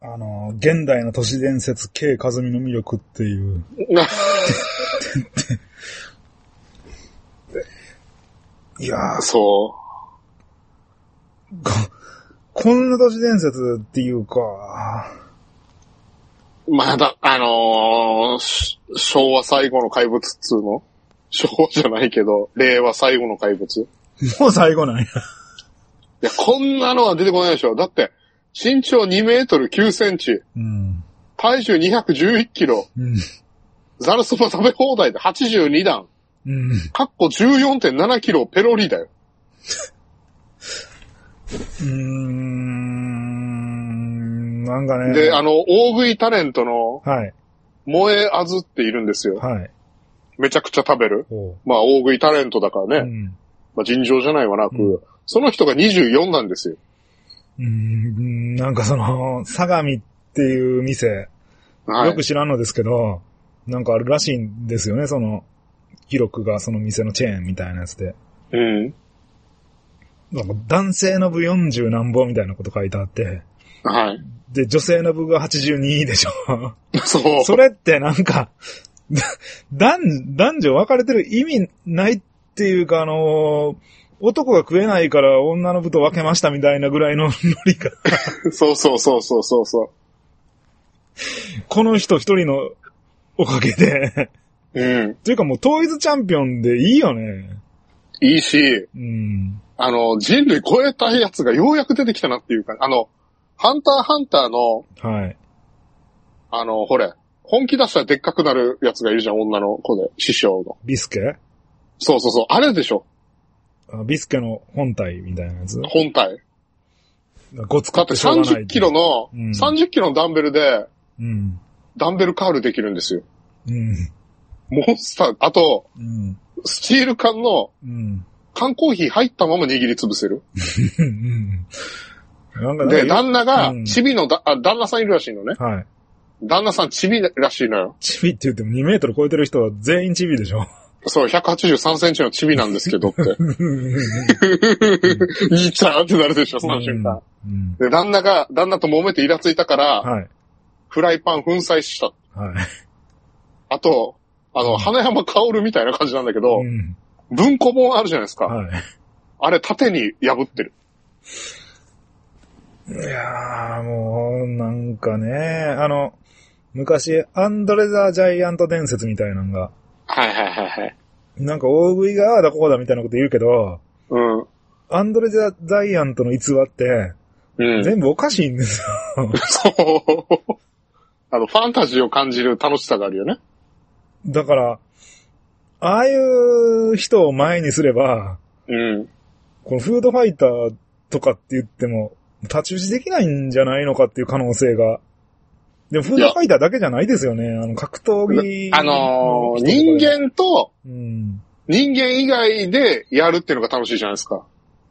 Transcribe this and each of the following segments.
現代の都市伝説、K 和美の魅力っていう。いやー。 そう。 こんな都市伝説っていうか。 まだ、昭和最後の怪物っつうの？昭和じゃないけど、令和最後の怪物。 もう最後なんや。 いや、こんなのは出てこないでしょ。だって、身長2メートル9センチ。 うん、 体重211キロ。 うん、 ザルそば食べ放題で82段。 うん。 かっこ 14.7 キロペロリだよ。 なんかね。 で、大食いタレントの、 はい。 萌えあずっているんですよ。 はい。 めちゃくちゃ食べる。まあ、大食いタレントだからね。まあ、尋常じゃないはなく、その人が24なんですよ。 なんか相模っていう店、はい、よく知らんのですけど、なんかあるらしいんですよね、記録がその店のチェーンみたいなやつで。なんか男性の部40何本みたいなこと書いてあって。 はい。 で、女性の部が82でしょ。 そう。 それってなんか、男女分かれてる意味ないっていうか、男が食えないから女の部と分けましたみたいなぐらいのノリが。 そうそうそうそうそうそう。 この人一人のおかげで。というかもう統一チャンピオンでいいよね。 いいし、人類超えたやつがようやく出てきたなっていうか、ハンターハンターの、 はい。 ほれ、本気出したらでっかくなるやつがいるじゃん、女の子で、師匠の。 ビスケ？ そうそうそう、あれでしょ。 ビスケの本体みたいなやつ？ 本体。 ごつかってしょうがない。 だって30キロの、30キロのダンベルで、ダンベルカールできるんですよ。モンスター、あと、スチール缶の、缶コーヒー入ったまま握りつぶせる。で、旦那が、チビの旦那さんいるらしいのね。はい。旦那さんチビらしいのよ。 チビって言っても2メートル超えてる人は全員チビでしょ。 そう、183センチのチビなんですけどって。いいちゃーってなるでしょ、その瞬間。で、旦那と揉めてイラついたから、はい、フライパン粉砕した。はい。あと、花山薫みたいな感じなんだけど、文庫本あるじゃないですか。はい。あれ、縦に破ってる。 いやー、もう、なんかね、昔、アンドレ・ザ・ジャイアント伝説みたいなのが。 はいはいはいはい。 なんか大食いがだこうだみたいなこと言うけど、アンドレ・ザ・ジャイアントの逸話って、全部おかしいんですよ。 そう。ファンタジーを感じる楽しさがあるよね。 だから、ああいう人を前にすれば、このフードファイターとかって言っても、太刀打ちできないんじゃないのかっていう可能性が。でもフードファイターだけじゃないですよね。格闘技。 人間と、人間以外でやるっていうのが楽しいじゃないですか。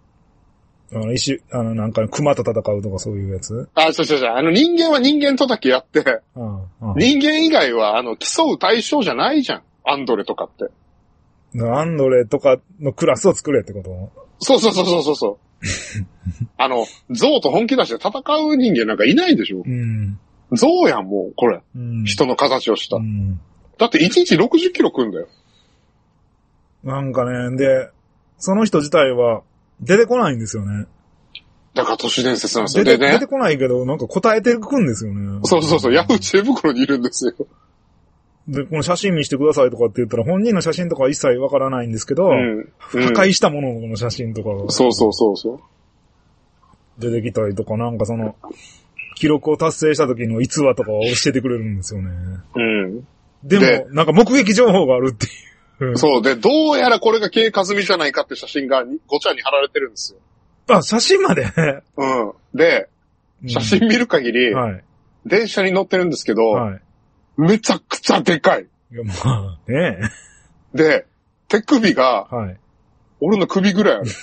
なんか熊と戦うとかそういうやつ？ そう。人間は人間とだけやって、人間以外は競う対象じゃないじゃん。アンドレとかって。 アンドレとかのクラスを作れってこと？ そうそうそうそうそう。ゾウと本気出して戦う人間なんかいないでしょ。ゾウやん、もう、これ。人の形をした。だって1日60キロ食うんだよ。 なんかね、で、その人自体は出てこないんですよね。 だから都市伝説なんですよ。 出てこないけど、なんか答えてくんですよね。 そうそうそう、ヤフー知恵袋にいるんですよ。 で、この写真見してくださいとかって言ったら、本人の写真とかは一切わからないんですけど、破壊したものの写真とかが。そうそうそうそう。出てきたりとか、なんか記録を達成した時の逸話とかを教えてくれるんですよね。でも、なんか目撃情報があるっていう。 そう。で、どうやらこれが K 和美じゃないかって写真がごちゃに貼られてるんですよ。 あ、写真までで、写真見る限り、電車に乗ってるんですけど、めちゃくちゃでかい。 いや、まあ、ねえ。で、手首が、俺の首ぐらいある。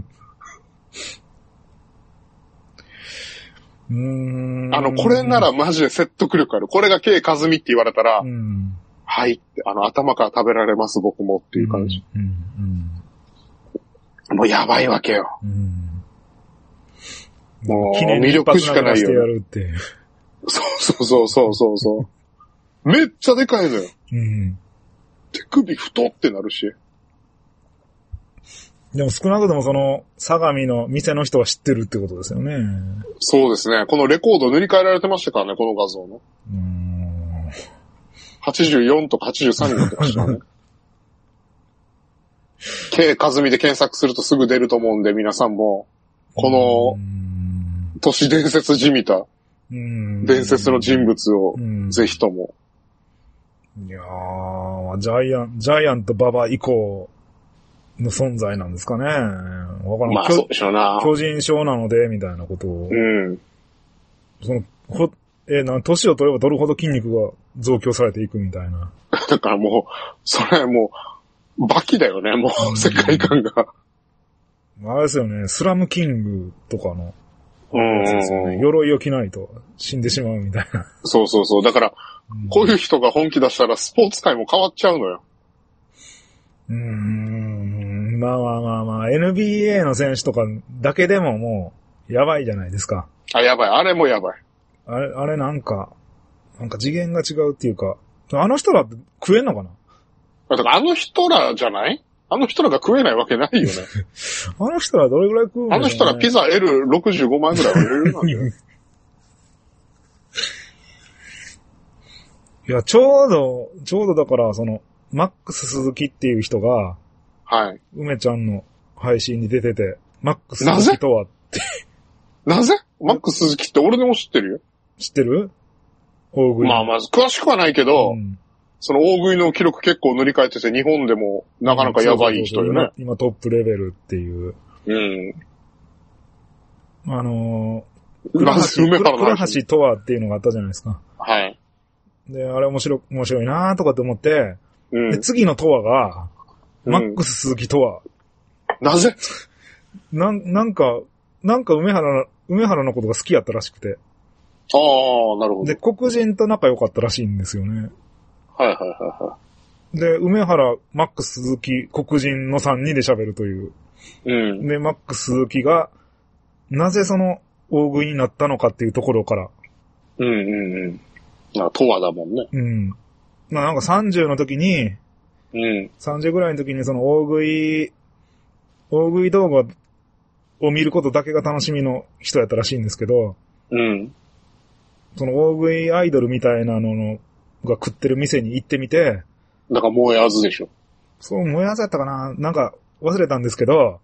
これならマジで説得力ある。これが K 和美って言われたら、はいって、頭から食べられます、僕もっていう感じ。もうやばいわけよ。もう魅力しかないよ。 そう。めっちゃでかいのよ。 うん。 手首太ってなるし。 でも少なくともその、相模の店の人は知ってるってことですよね。 そうですね。このレコード塗り替えられてましたからね、この画像の。84とか83になってましたね。K 和美で検索するとすぐ出ると思うんで、皆さんも、この、都市伝説じみた、伝説の人物を、ぜひとも。 いやー、ジャイアント馬場以降の存在なんですかね。わからん。 まあそうでしょうな。 巨人症なので、みたいなことを。年を取れば取るほど筋肉が増強されていくみたいな。 だからもう、それもう、バキだよね、もう、世界観が。 あれですよね、スラムキングとかの、鎧を着ないと死んでしまうみたいな。 そう。だから、こういう人が本気出したらスポーツ界も変わっちゃうのよ。 まあ、NBA の選手とかだけでももう、やばいじゃないですか。 やばい。あれもやばい。 あれなんか次元が違うっていうか、あの人らって食えんのかな？ だからあの人らじゃない？あの人らが食えないわけないよね。 あの人らどれぐらい食うんだろうね。 あの人らピザ L65 万ぐらいは売れるなんだよ。 いや、ちょうどだから、マックス鈴木っていう人が、 はい。 梅ちゃんの配信に出てて、マックス鈴木とはって。 なぜマックス鈴木って俺でも知ってるよ。 知ってる？大食い。 まあ、詳しくはないけど、その大食いの記録結構塗り替えてて、日本でもなかなかやばい人よね。 今トップレベルっていう。倉橋とはっていうのがあったじゃないですか。 はい。 で、あれ面白いなーとかって思って、で、次のとはが、マックス鈴木とは。 なぜ？ なんか梅原のことが好きやったらしくて。 ああ、なるほど。 で、黒人と仲良かったらしいんですよね。 はい。 で、梅原、マックス鈴木、黒人の3人で喋るという。で、マックス鈴木が、なぜその大食いになったのかっていうところから。 とはだもんね。 なんか30の時に、30ぐらいの時にその大食い動画を見ることだけが楽しみの人やったらしいんですけど、その大食いアイドルみたいなのが食ってる店に行ってみて、 だからもえあずでしょ。 そう、もえあずやったかな？なんか忘れたんですけど、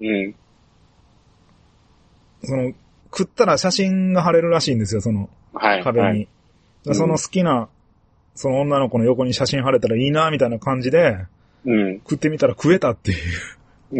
食ったら写真が貼れるらしいんですよ、壁に。その好きな、その女の子の横に写真貼れたらいいな、みたいな感じで、食ってみたら食えたっていう。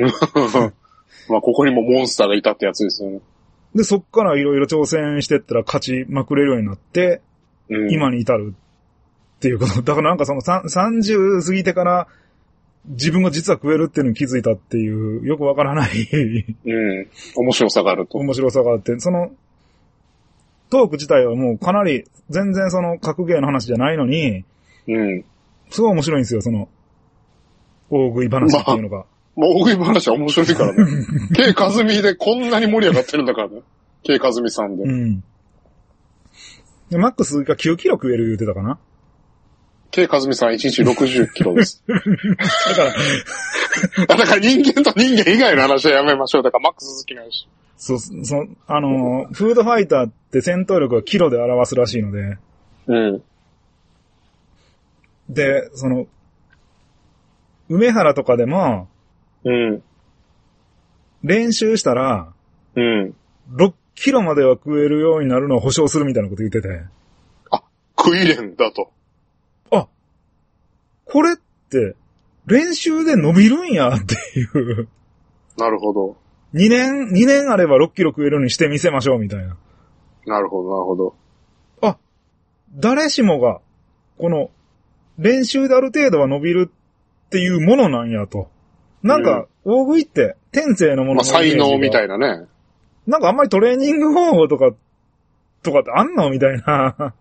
まあ、ここにもモンスターがいたってやつですよね。 で、そっからいろいろ挑戦してったら勝ちまくれるようになって、今に至るっていうこと。だからなんか30過ぎてから自分が実は食えるっていうのに気づいたっていう、よくわからない面白さがあると。 面白さがあって、トーク自体はもうかなり、全然格ゲーの話じゃないのに、すごい面白いんですよ、大食い話っていうのが。 まあ、大食い話は面白いからね。K 和美でこんなに盛り上がってるんだからね。K 和美さんで。 で、マックスが9キロ食える言うてたかな？ K 和美さん1日60キロです。だから人間と人間以外の話はやめましょう。だからマックス好きないし。 フードファイターって戦闘力はキロで表すらしいので。で、梅原とかでも、練習したら、6キロまでは食えるようになるのを保証するみたいなこと言ってて。 食い練だと。 これって、練習で伸びるんやっていう。 なるほど。 2年あれば6キロ食えるようにしてみせましょうみたいな。 なるほど。 誰しもが、練習である程度は伸びるっていうものなんやと。なんか、大食いって、天性のものの才能みたいなね。 なんかあんまりトレーニング方法とかってあんのみたいな。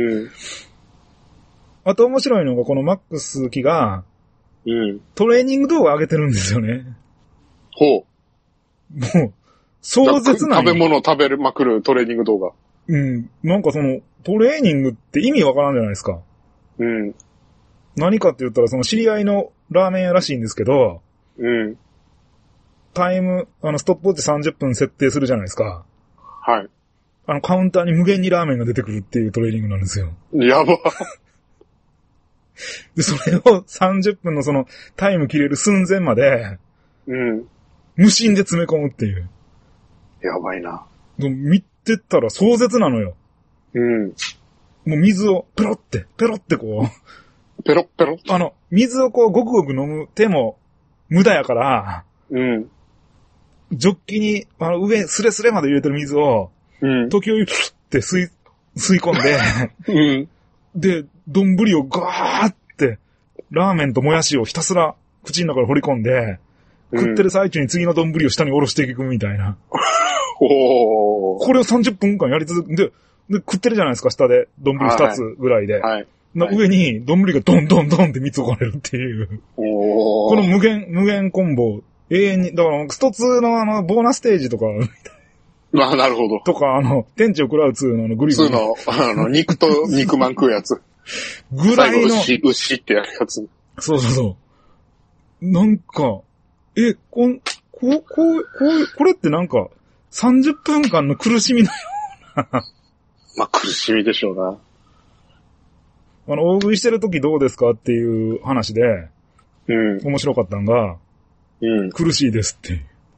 あと面白いのが、このマックスキが、トレーニング動画上げてるんですよね。もう、壮絶な。 食べ物食べまくるトレーニング動画。 うん。なんかその、トレーニングって意味わからんじゃないですか。 うん。 何かって言ったら、その知り合いのラーメン屋らしいんですけど、 うん。 タイム、ストップウォッチ30分設定するじゃないですか。 はい。 カウンターに無限にラーメンが出てくるっていうトレーニングなんですよ。 やば。 で、それを30分のその、タイム切れる寸前まで、 うん。 無心で詰め込むっていう。 やばいな。 見てたら壮絶なのよ。 うん。 もう水をペロってこう。 ペロッペロッ。 水をこうごくごく飲む手も無駄やから、 うん。 ジョッキに、上、スレスレまで入れてる水を、 うん。 時折、って吸い込んで、 うん。 で、丼をガーって、ラーメンともやしをひたすら口の中に放り込んで、食ってる最中に次の丼を下に下ろしていくみたいな。 おー。 これを30分間やり続けで、食ってるじゃないですか、下で。丼2つぐらいで。 はい。 上に丼がドンドンドンって3つ置かれるっていう。 おー。 この無限コンボ、永遠に、だからスト2のボーナスステージとか、 まあ、なるほど。 とか、天地を食らう2のグリル。2の、肉と肉まん食うやつ。 ぐらいの。 牛ってやるやつ。 そう。なんか、これってなんか、30分間の苦しみのような。 まあ、苦しみでしょうな。 大食いしてる時どうですかっていう話で、 うん。 面白かったんが、 うん。 苦しいですって。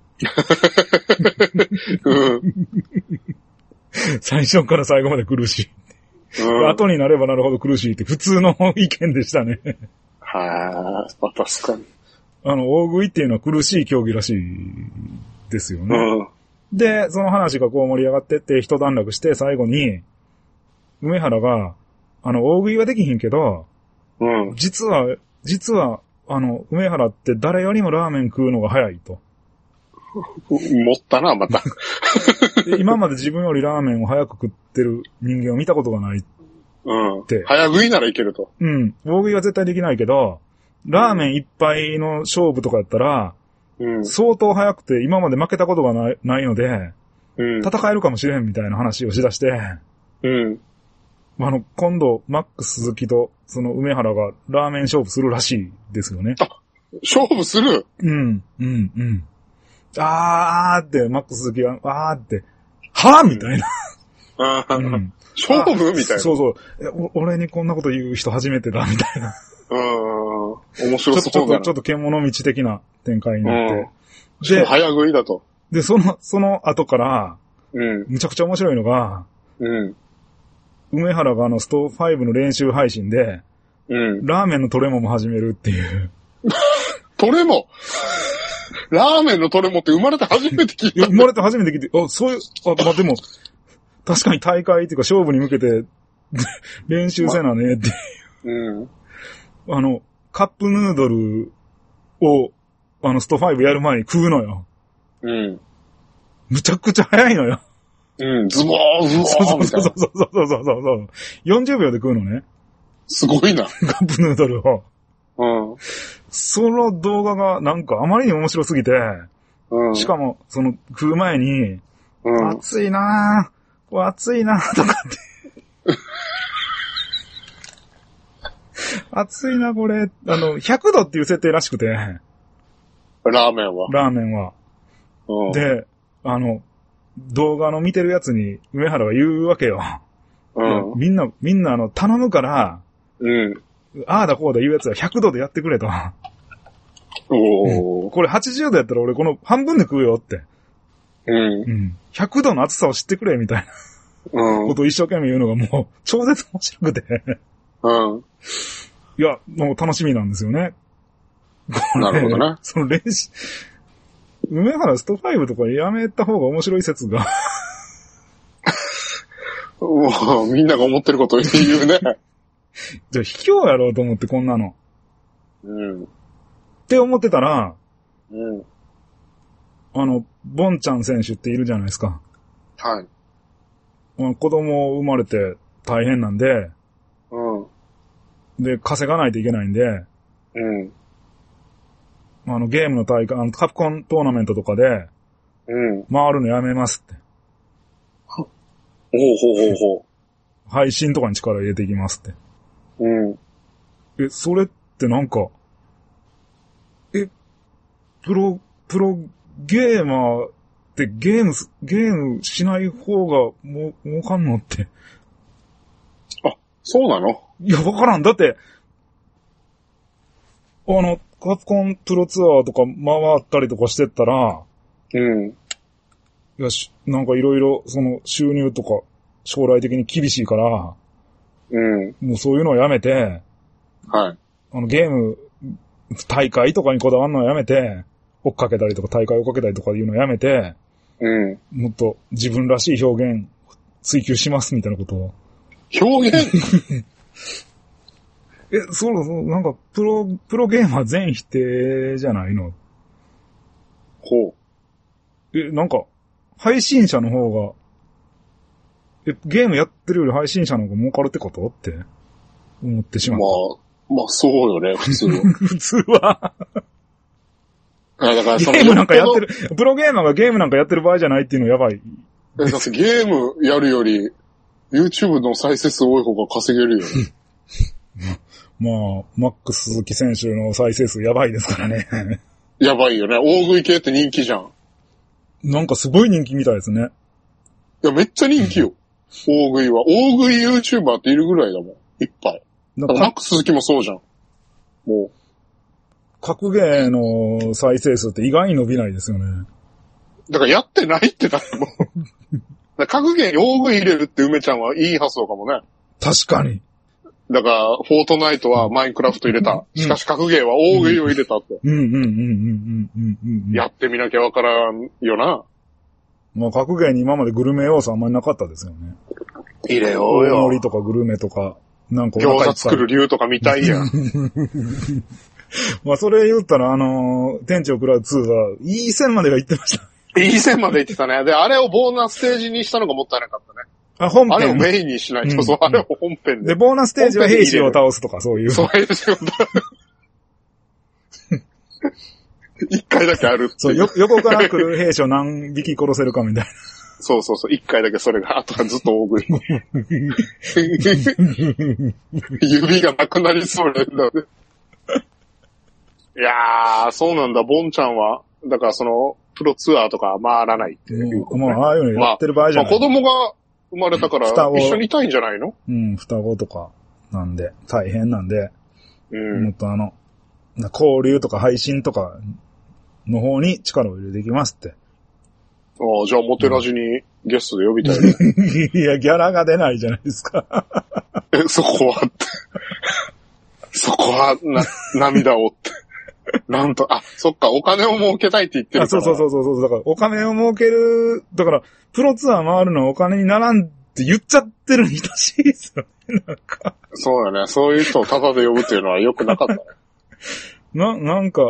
うん、 最初から最後まで苦しい。うん、後になればなるほど苦しいって普通の意見でしたね。 はぁ、確かに。 大食いっていうのは苦しい競技らしいですよね。 うん、 で、その話がこう盛り上がってって一段落して最後に、梅原が、大食いはできひんけど、 うん、 実は、梅原って誰よりもラーメン食うのが早いと。 持ったな、また。 今まで自分よりラーメンを早く食ってる人間を見たことがないって。 うん。早食いならいけると。 うん。大食いは絶対できないけど、ラーメン一杯の勝負とかやったら、うん、相当早くて今まで負けたことがないので、うん、戦えるかもしれんみたいな話をしだして、 うん。 今度、マックス鈴木と、その梅原がラーメン勝負するらしいですよね。 あ、勝負する？ うん。あーって、マックス鈴木が、あーって、はぁみたいな。 うん、勝負みたいな。 そう。俺にこんなこと言う人初めてだ、みたいな。 面白そうだな。 ちょっと獣道的な展開になって。 で、早食いだと。 で、その後から、むちゃくちゃ面白いのが、梅原がスト5の練習配信で、ラーメンのトレモも始めるっていう。 トレモラーメンのトレモって生まれて初めて聞いた。 生まれて初めて聞いて、でも、確かに大会っていうか勝負に向けて練習せなねっていう。カップヌードルを、スト5やる前に食うのよ。むちゃくちゃ早いのよ。 ズボーみたいな。 そう。40秒で食うのね。 すごいな。 カップヌードルを。その動画がなんかあまりに面白すぎて、しかも、食う前に、暑いなぁ、とかって。暑いな、これ。100度っていう設定らしくて。 ラーメンは。 で、動画の見てるやつに梅原が言うわけよ。みんな頼むから、ああだこうだ言うやつは100度でやってくれと。これ80度やったら俺この半分で食うよって。100度の熱さを知ってくれみたいなことを一生懸命言うのがもう超絶面白くて。いや、もう楽しみなんですよね。 なるほどね。 その練習、梅原スト5とかやめた方が面白い説が。 みんなが思ってることを言うね。 じゃあ卑怯やろうと思ってこんなの。って思ってたら、ボンちゃん選手っているじゃないですか。 はい。 子供生まれて大変なんで、で、稼がないといけないんで、ゲームの大会、カプコントーナメントとかで、回るのやめますって。 ほうほうほうほう。 配信とかに力入れていきますって。それってなんか、プロゲーマーってゲームしない方が儲かんのって。 あ、そうなの？ いや、わからん。だって、カプコンプロツアーとか回ったりとかしてったら、いや、なんかいろいろ、収入とか、将来的に厳しいから、もうそういうのをやめて、ゲーム、大会とかにこだわるのをやめて、追っかけたりとか大会追っかけたりとかいうのをやめて、もっと自分らしい表現追求しますみたいなことを。 表現そう、なんか、プロゲーマー全否定じゃないの？ ほう。なんか、配信者の方が、ゲームやってるより配信者の方が儲かるってことって思ってしまった。 まあそうよね、普通は。 普通は。 だからゲームなんかやってる、プロゲーマーがゲームなんかやってる場合じゃないっていうのやばい。 だってゲームやるより、YouTube の再生数多い方が稼げるよね。 まあ、マックス鈴木選手の再生数やばいですからね。 やばいよね。大食い系って人気じゃん。 なんかすごい人気みたいですね。 いや、めっちゃ人気よ。大食いは。大食い YouTuber っているぐらいだもん。いっぱい。マックス鈴木もそうじゃん。もう。 格ゲーの再生数って意外に伸びないですよね。 だからやってないってだもん。格ゲーに大食い入れるって梅ちゃんはいい発想かもね。 確かに。 だから、フォートナイトはマインクラフト入れた。しかし格ゲーは大食いを入れたって。やってみなきゃわからんよな。 まあ、格ゲーに今までグルメ要素あんまりなかったですよね。 入れようよ。 大盛りとかグルメとか、なんか餃子作る理由とか見たいやん。 まあ、それ言ったら、天地を食らう2は、いい線までは行ってました。 いい線まで行ってたね。で、あれをボーナスステージにしたのがもったいなかったね。 本編。 あれをメインにしないと、そう、あれを本編で。 で、ボーナスステージは兵士を倒すとか、そういう。 そういう仕事。一回だけあるって。 そう、横から来る兵士を何匹殺せるかみたいな。 そうそうそう、一回だけそれが、あとはずっと大食い。指がなくなりそうなんだね。いやー、そうなんだ、ボンちゃんは。だからプロツアーとか回らないっていう、 ね。もう、ああいうのやってる場合じゃない。 子供が生まれたから、一緒にいたいんじゃないの？ 双子とか、なんで、大変なんで、もっと交流とか配信とかの方に力を入れていきますって。 じゃあ、モテラジにゲストで呼びたいね。 いや、ギャラが出ないじゃないですか。 そこはって。そこは、涙をって。なんと、そっか、お金を儲けたいって言ってるから。そう。 だから、お金を儲ける、だから、プロツアー回るのはお金にならんって言っちゃってるに等しいですよね、なんか。 そうよね。そういう人をタダで呼ぶっていうのは良くなかったね。 なんか、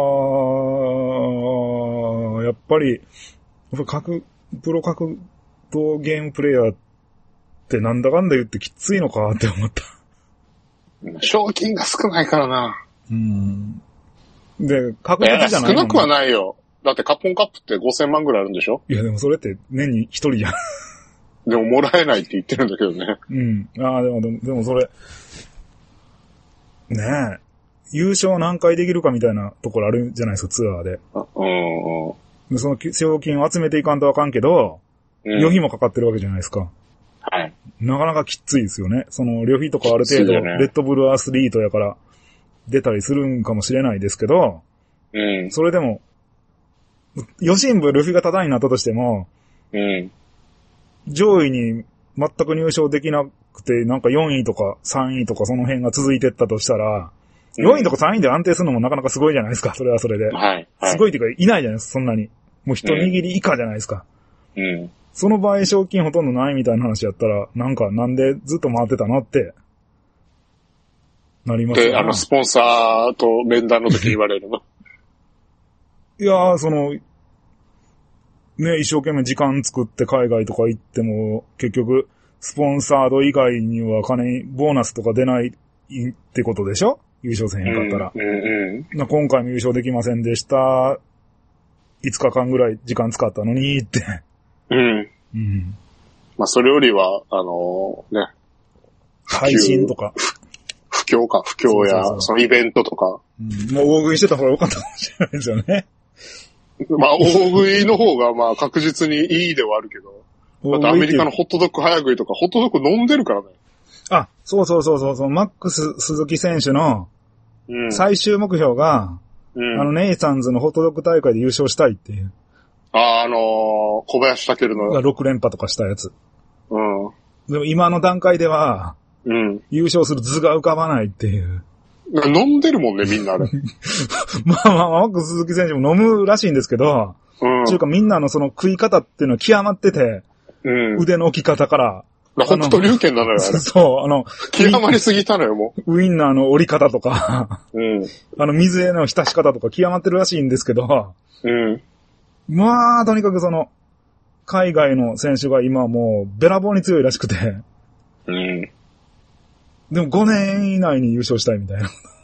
やっぱり、プロ格闘ゲームプレイヤーってなんだかんだ言ってきついのかって思った。 賞金が少ないからな。 で、確実じゃないの？ 少なくはないよ。だってカポンカップって5000万ぐらいあるんでしょ？ いやでもそれって年に一人じゃん。 でももらえないって言ってるんだけどね。 でもそれ、ねえ、優勝何回できるかみたいなところあるじゃないですか、ツアーで。でその賞金を集めていかんとあかんけど、旅費もかかってるわけじゃないですか。 はい。 なかなかきついですよね。旅費とかある程度、レッドブルアスリートやから出たりするんかもしれないですけど、それでも、余震部ルフィがタダになったとしても、上位に全く入賞できなくて、なんか4位とか3位とかその辺が続いてったとしたら、4位とか3位で安定するのもなかなかすごいじゃないですか、それはそれで。すごいっていうか、いないじゃないですか、そんなに。もう一握り以下じゃないですか。その場合、賞金ほとんどないみたいな話やったら、なんでずっと回ってたのって、なりますよね。 スポンサーと面談の時言われるの。 いやー、一生懸命時間作って海外とか行っても、結局、スポンサード以外にはボーナスとか出ないってことでしょ？優勝せへんかったら。今回も優勝できませんでした。5日間ぐらい時間使ったのにって。 まあ、それよりは、ね。 配信とか。 不況や、そのイベントとか。 もう大食いしてた方が良かったかもしれないですよね。 まあ、大食いの方が、まあ、確実にいいではあるけど。だってアメリカのホットドッグ早食いとか、ホットドッグ飲んでるからね。 あ、そう、マックス鈴木選手の、最終目標が、ネイサンズのホットドッグ大会で優勝したいっていう。 小林武の。 6連覇とかしたやつ。 うん。 でも今の段階では、優勝する図が浮かばないっていう。 飲んでるもんね、みんなあれ。 マックス鈴木選手も飲むらしいんですけど、っていうかみんなのその食い方っていうのは極まってて、腕の置き方から、 北斗龍拳なのよ、あれ。 そう、 極まりすぎたのよ、もう。ウインナーの折り方とか、水への浸し方とか極まってるらしいんですけど、まあ、とにかく海外の選手が今もう、べらぼうに強いらしくて、でも5年以内に優勝したいみたいな。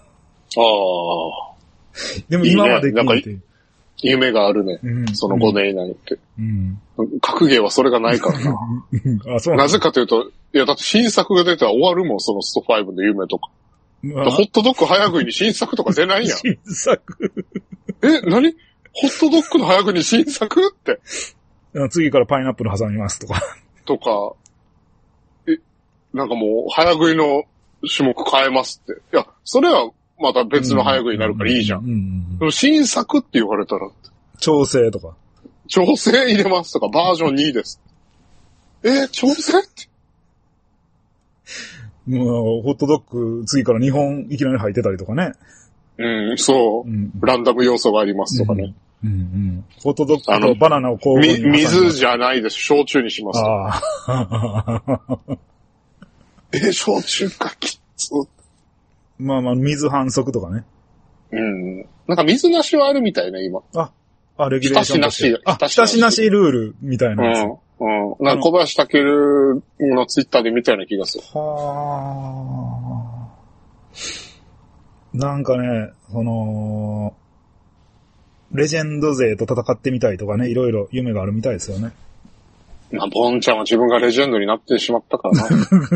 でも今までなんか夢があるね。その5年以内って。格ゲーはそれがないからな。なぜかというと、いやだって新作が出たら終わるもん、そのスト5で夢とか。ホットドッグ早食いに新作とか出ないやん。 新作何ホットドッグの早食いに新作って。 次からパイナップル挟みますとか。 とか、なんかもう早食いの種目変えますって。いや、それはまた別の早食いになるからいいじゃん。でも新作って言われたら。 調整とか。 調整入れますとか、バージョン2です。調整って。 もう、ホットドッグ次から2本いきなり入ってたりとかね。 そう。ランダム要素がありますとかね。 ホットドッグとバナナを交互に。 水じゃないです。焼酎にしますと。焼酎かきつ。 まあ、水反則とかね。 なんか水なしはあるみたいね、今。 レギュレーションとして。浸しなしルールみたいなやつ。 なんか小林武のツイッターで見たような気がする。 なんかね、レジェンド勢と戦ってみたいとかね、いろいろ夢があるみたいですよね。 ボンちゃんは自分がレジェンドになってしまったからな。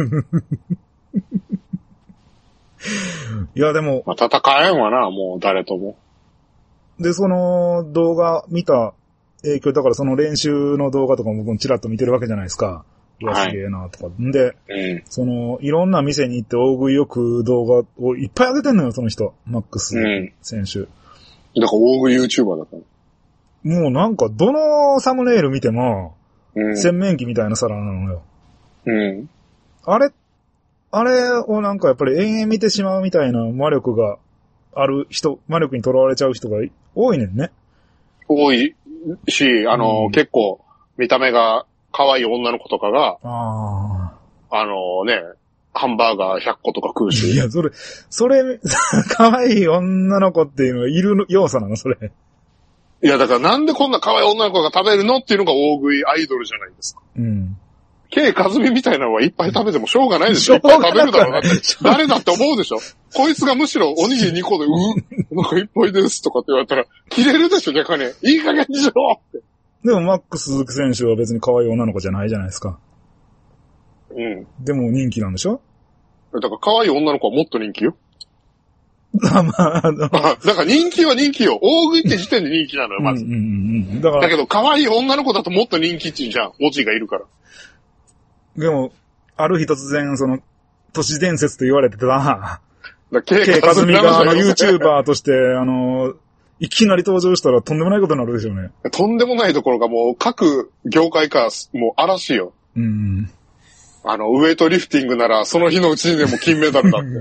いや、でも。 戦えんわな、もう誰とも。 で、その動画見た影響、だからその練習の動画とかも僕もチラッと見てるわけじゃないですか。いや、すげえな、とか。で、いろんな店に行って大食いよく動画をいっぱい上げてんのよ、その人。マックス選手。 だから大食い YouTuber だから。 もうなんか、どのサムネイル見ても、洗面器みたいな皿なのよ。あれをなんかやっぱり延々見てしまうみたいな魔力がある人、魔力にとらわれちゃう人が多いねんね。 多いし、結構見た目が可愛い女の子とかが、ハンバーガー100個とか食うし。 いや、それ、可愛い女の子っていうのはいる要素なの、それ。 いや、だからなんでこんな可愛い女の子が食べるのっていうのが大食いアイドルじゃないですか。K カズミみたいなのはいっぱい食べてもしょうがないでしょ。いっぱい食べるだろうなって。誰だって思うでしょ。こいつがむしろおにぎり2個で、なんかいっぱいですとかって言われたら、切れるでしょ、逆に。いい加減にしろって。 でもマックス鈴木選手は別に可愛い女の子じゃないじゃないですか。でも人気なんでしょ？ だから可愛い女の子はもっと人気よ。 だから人気は人気よ。大食いって時点で人気なのよ、まず。だけど可愛い女の子だともっと人気値じゃん。オチがいるから。 でも、ある日突然、都市伝説と言われてた、K カズミがYouTuber として、いきなり登場したらとんでもないことになるでしょうね。 とんでもないところがもう各業界からもう嵐よ。ウェイトリフティングならその日のうちにでも金メダルだって。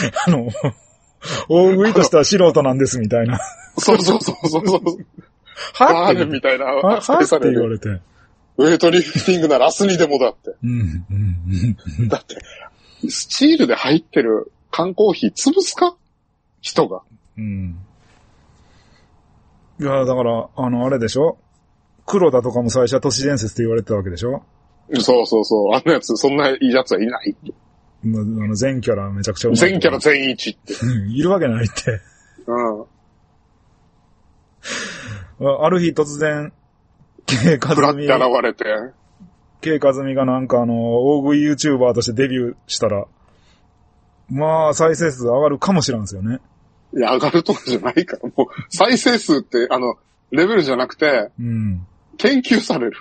大食いとしては素人なんですみたいな。 そう。はぁみたいな。 はぁって言われて。 ウェイトリフティングなら明日にでもだって。だって、スチールで入ってる缶コーヒー潰すか？人が。 いや、だから、あれでしょ？黒田とかも最初は都市伝説って言われてたわけでしょ？ そう。あんなやつ、そんないいやつはいないって。 全キャラめちゃくちゃうまい。 全キャラ全一って。 いるわけないって。ある日突然、 K カズミ。フラって現れて。 K 和美がなんか大食い YouTuber としてデビューしたら、まあ、再生数上がるかもしれんですよね。 いや、上がるとかじゃないから、もう、再生数って、レベルじゃなくて、 うん。 研究される。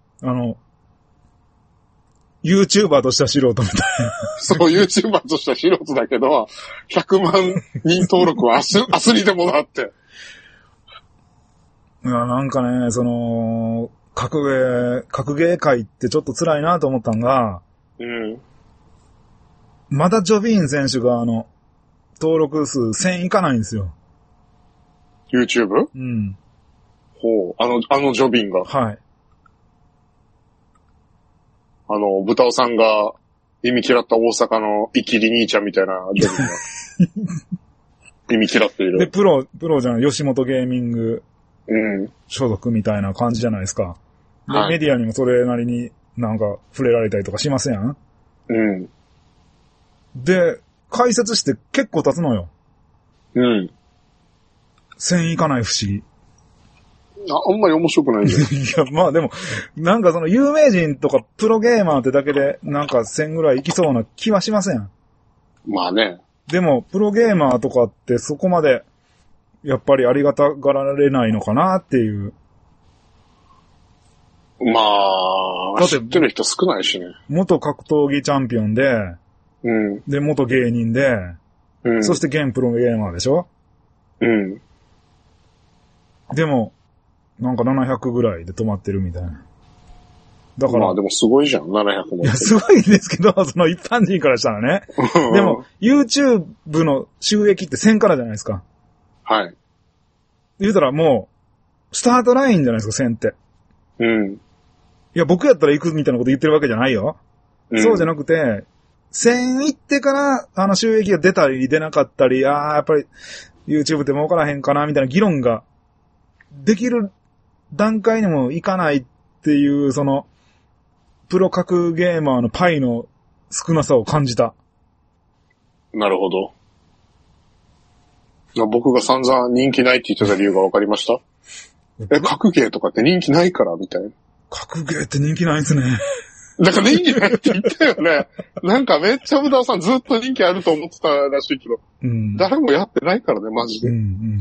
YouTuber としては素人みたいな。 そう、YouTuber としては素人だけど、100万人登録は明日にでもなって。 いや、なんかね、格ゲー界ってちょっと辛いなと思ったんが、 うん。 まだジョビーン選手が登録数1000いかないんですよ。 YouTube？ うん。 ほう、ジョビンが。 はい。 豚尾さんが意味嫌った大阪のイキリ兄ちゃんみたいなジョビンが。意味嫌っている。 で、プロじゃない、吉本ゲーミングうん。 所属みたいな感じじゃないですか。で、 はい、 メディアにもそれなりになんか触れられたりとかしません？ うん。 で、解説して結構経つのよ。 うん。 1000いかない不思議。 あんまり面白くないんじゃないいや、まあでも、なんか有名人とかプロゲーマーってだけで、なんか1000ぐらいいきそうな気はしません？ まあね。 でも、プロゲーマーとかってそこまで、やっぱりありがたがられないのかなっていう。 まあ、知ってる人少ないしね。 元格闘技チャンピオンで、 うん。 で、元芸人で、 うん。 そして現プロゲーマーでしょ？ うん。 でも、なんか700ぐらいで止まってるみたいな。だから。 まあでもすごいじゃん、700も。 いや、すごいんですけど、一般人からしたらね。でも、YouTube の収益って1000からじゃないですか。 はい。 言うたらもう、スタートラインじゃないですか、1000って。 うん。 いや、僕やったら行くみたいなこと言ってるわけじゃないよ。うん、そうじゃなくて、1000行ってから、収益が出たり出なかったり、やっぱり YouTube って儲からへんかな、みたいな議論ができる段階にもいかないっていう、プロ格ゲーマーのパイの少なさを感じた。 なるほど。僕が散々人気ないって言ってた理由が分かりました？格ゲーとかって人気ないからみたいな。 格ゲーって人気ないですね。 だから人気ないって言ったよね。なんかめっちゃブダさんずっと人気あると思ってたらしいけど、うん、誰もやってないからね、マジで。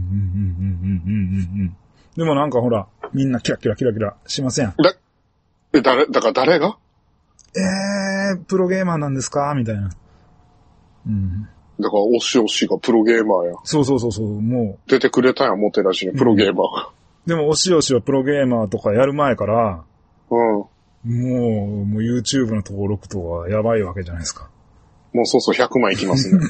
でもなんかほら、みんなキラキラキラキラしません。 だから誰が？ プロゲーマーなんですかみたいな。 うん。だから、おしがプロゲーマーや。 そう、もう。 出てくれたやん、モテらしいね、プロゲーマー。 でも、おしはプロゲーマーとかやる前から、 うん。もう YouTube の登録とかやばいわけじゃないですか。 もうそうそう100万いきますね。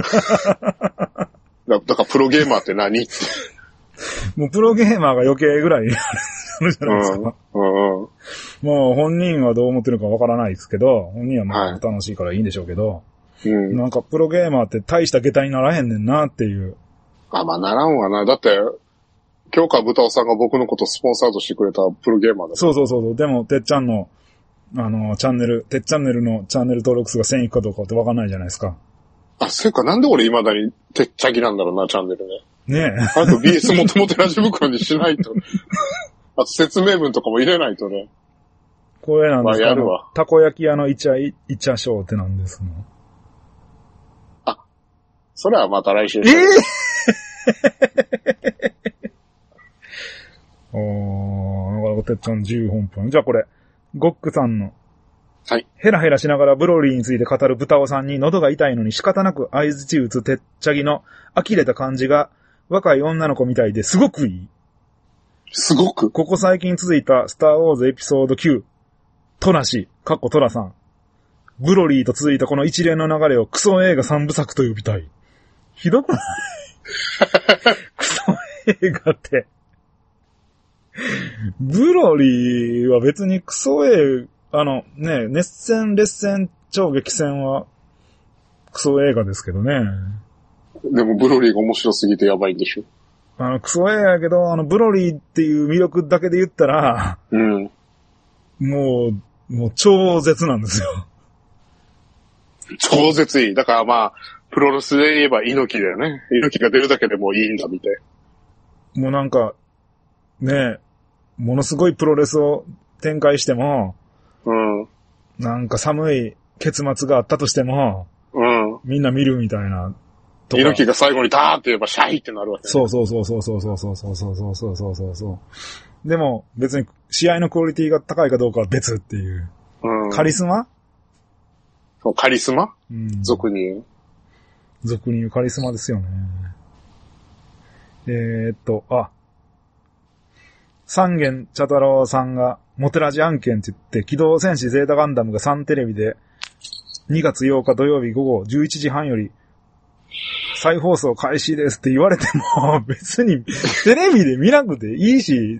だから、プロゲーマーって何って。 もうプロゲーマーが余計ぐらいあるじゃないですか。もう本人はどう思ってるかわからないですけど、本人はまあ楽しいからいいんでしょうけど、はい、なんかプロゲーマーって大した下駄にならへんねんなっていう。 まあならんわな。だって、京川豚尾さんが僕のことスポンサードしてくれたプロゲーマーだから。 そう。でも、てっちゃんの、チャンネルのチャンネル登録数が1000いくかどうかってわかんないじゃないですか。 そうか、なんで俺未だにてっちゃぎなんだろうな、チャンネルね。 ねえ。 あと BS もともとラジ袋にしないと。あと説明文とかも入れないとね。 これなんですか、 やるわ。 たこ焼き屋のイチャショーってなんですの？ それはまた来週。 なんかてっちゃん10本分。じゃあこれ、ゴックさんの。 はい。 ヘラヘラしながらブロリーについて語る豚尾さんに喉が痛いのに仕方なく相槌打つてっちゃぎの呆れた感じが若い女の子みたいですごくいい。 すごく？ ここ最近続いたスターウォーズエピソード9。トラ氏、トラさん。ブロリーと続いたこの一連の流れをクソ映画3部作と呼びたい。ひどくない？クソ映画って。ブロリーは別にクソ映画、熱戦、劣戦、超激戦はクソ映画ですけどね。 でもブロリーが面白すぎてやばいんでしょ。 クソ映画やけど、ブロリーっていう魅力だけで言ったら、 うん。 もう超絶なんですよ。 超絶いい。だからまあ、プロレスで言えば猪木だよね。猪木が出るだけでもいいんだみたい。 もうなんか、ね、ものすごいプロレスを展開しても、 うん。 なんか寒い結末があったとしても、 うん。 みんな見るみたいな。 猪木が最後にダーって言えばシャイってなるわけ、ね。 そうそう。でも別に試合のクオリティが高いかどうかは別っていう。 うん。 カリスマ？ そう、カリスマ？ うん。 俗に言うカリスマですよね。三軒茶太郎さんがモテラジ案件って言って、機動戦士ゼータガンダムがサンテレビで2月8日土曜日午後11時半より再放送開始ですって言われても別にテレビで見なくていいし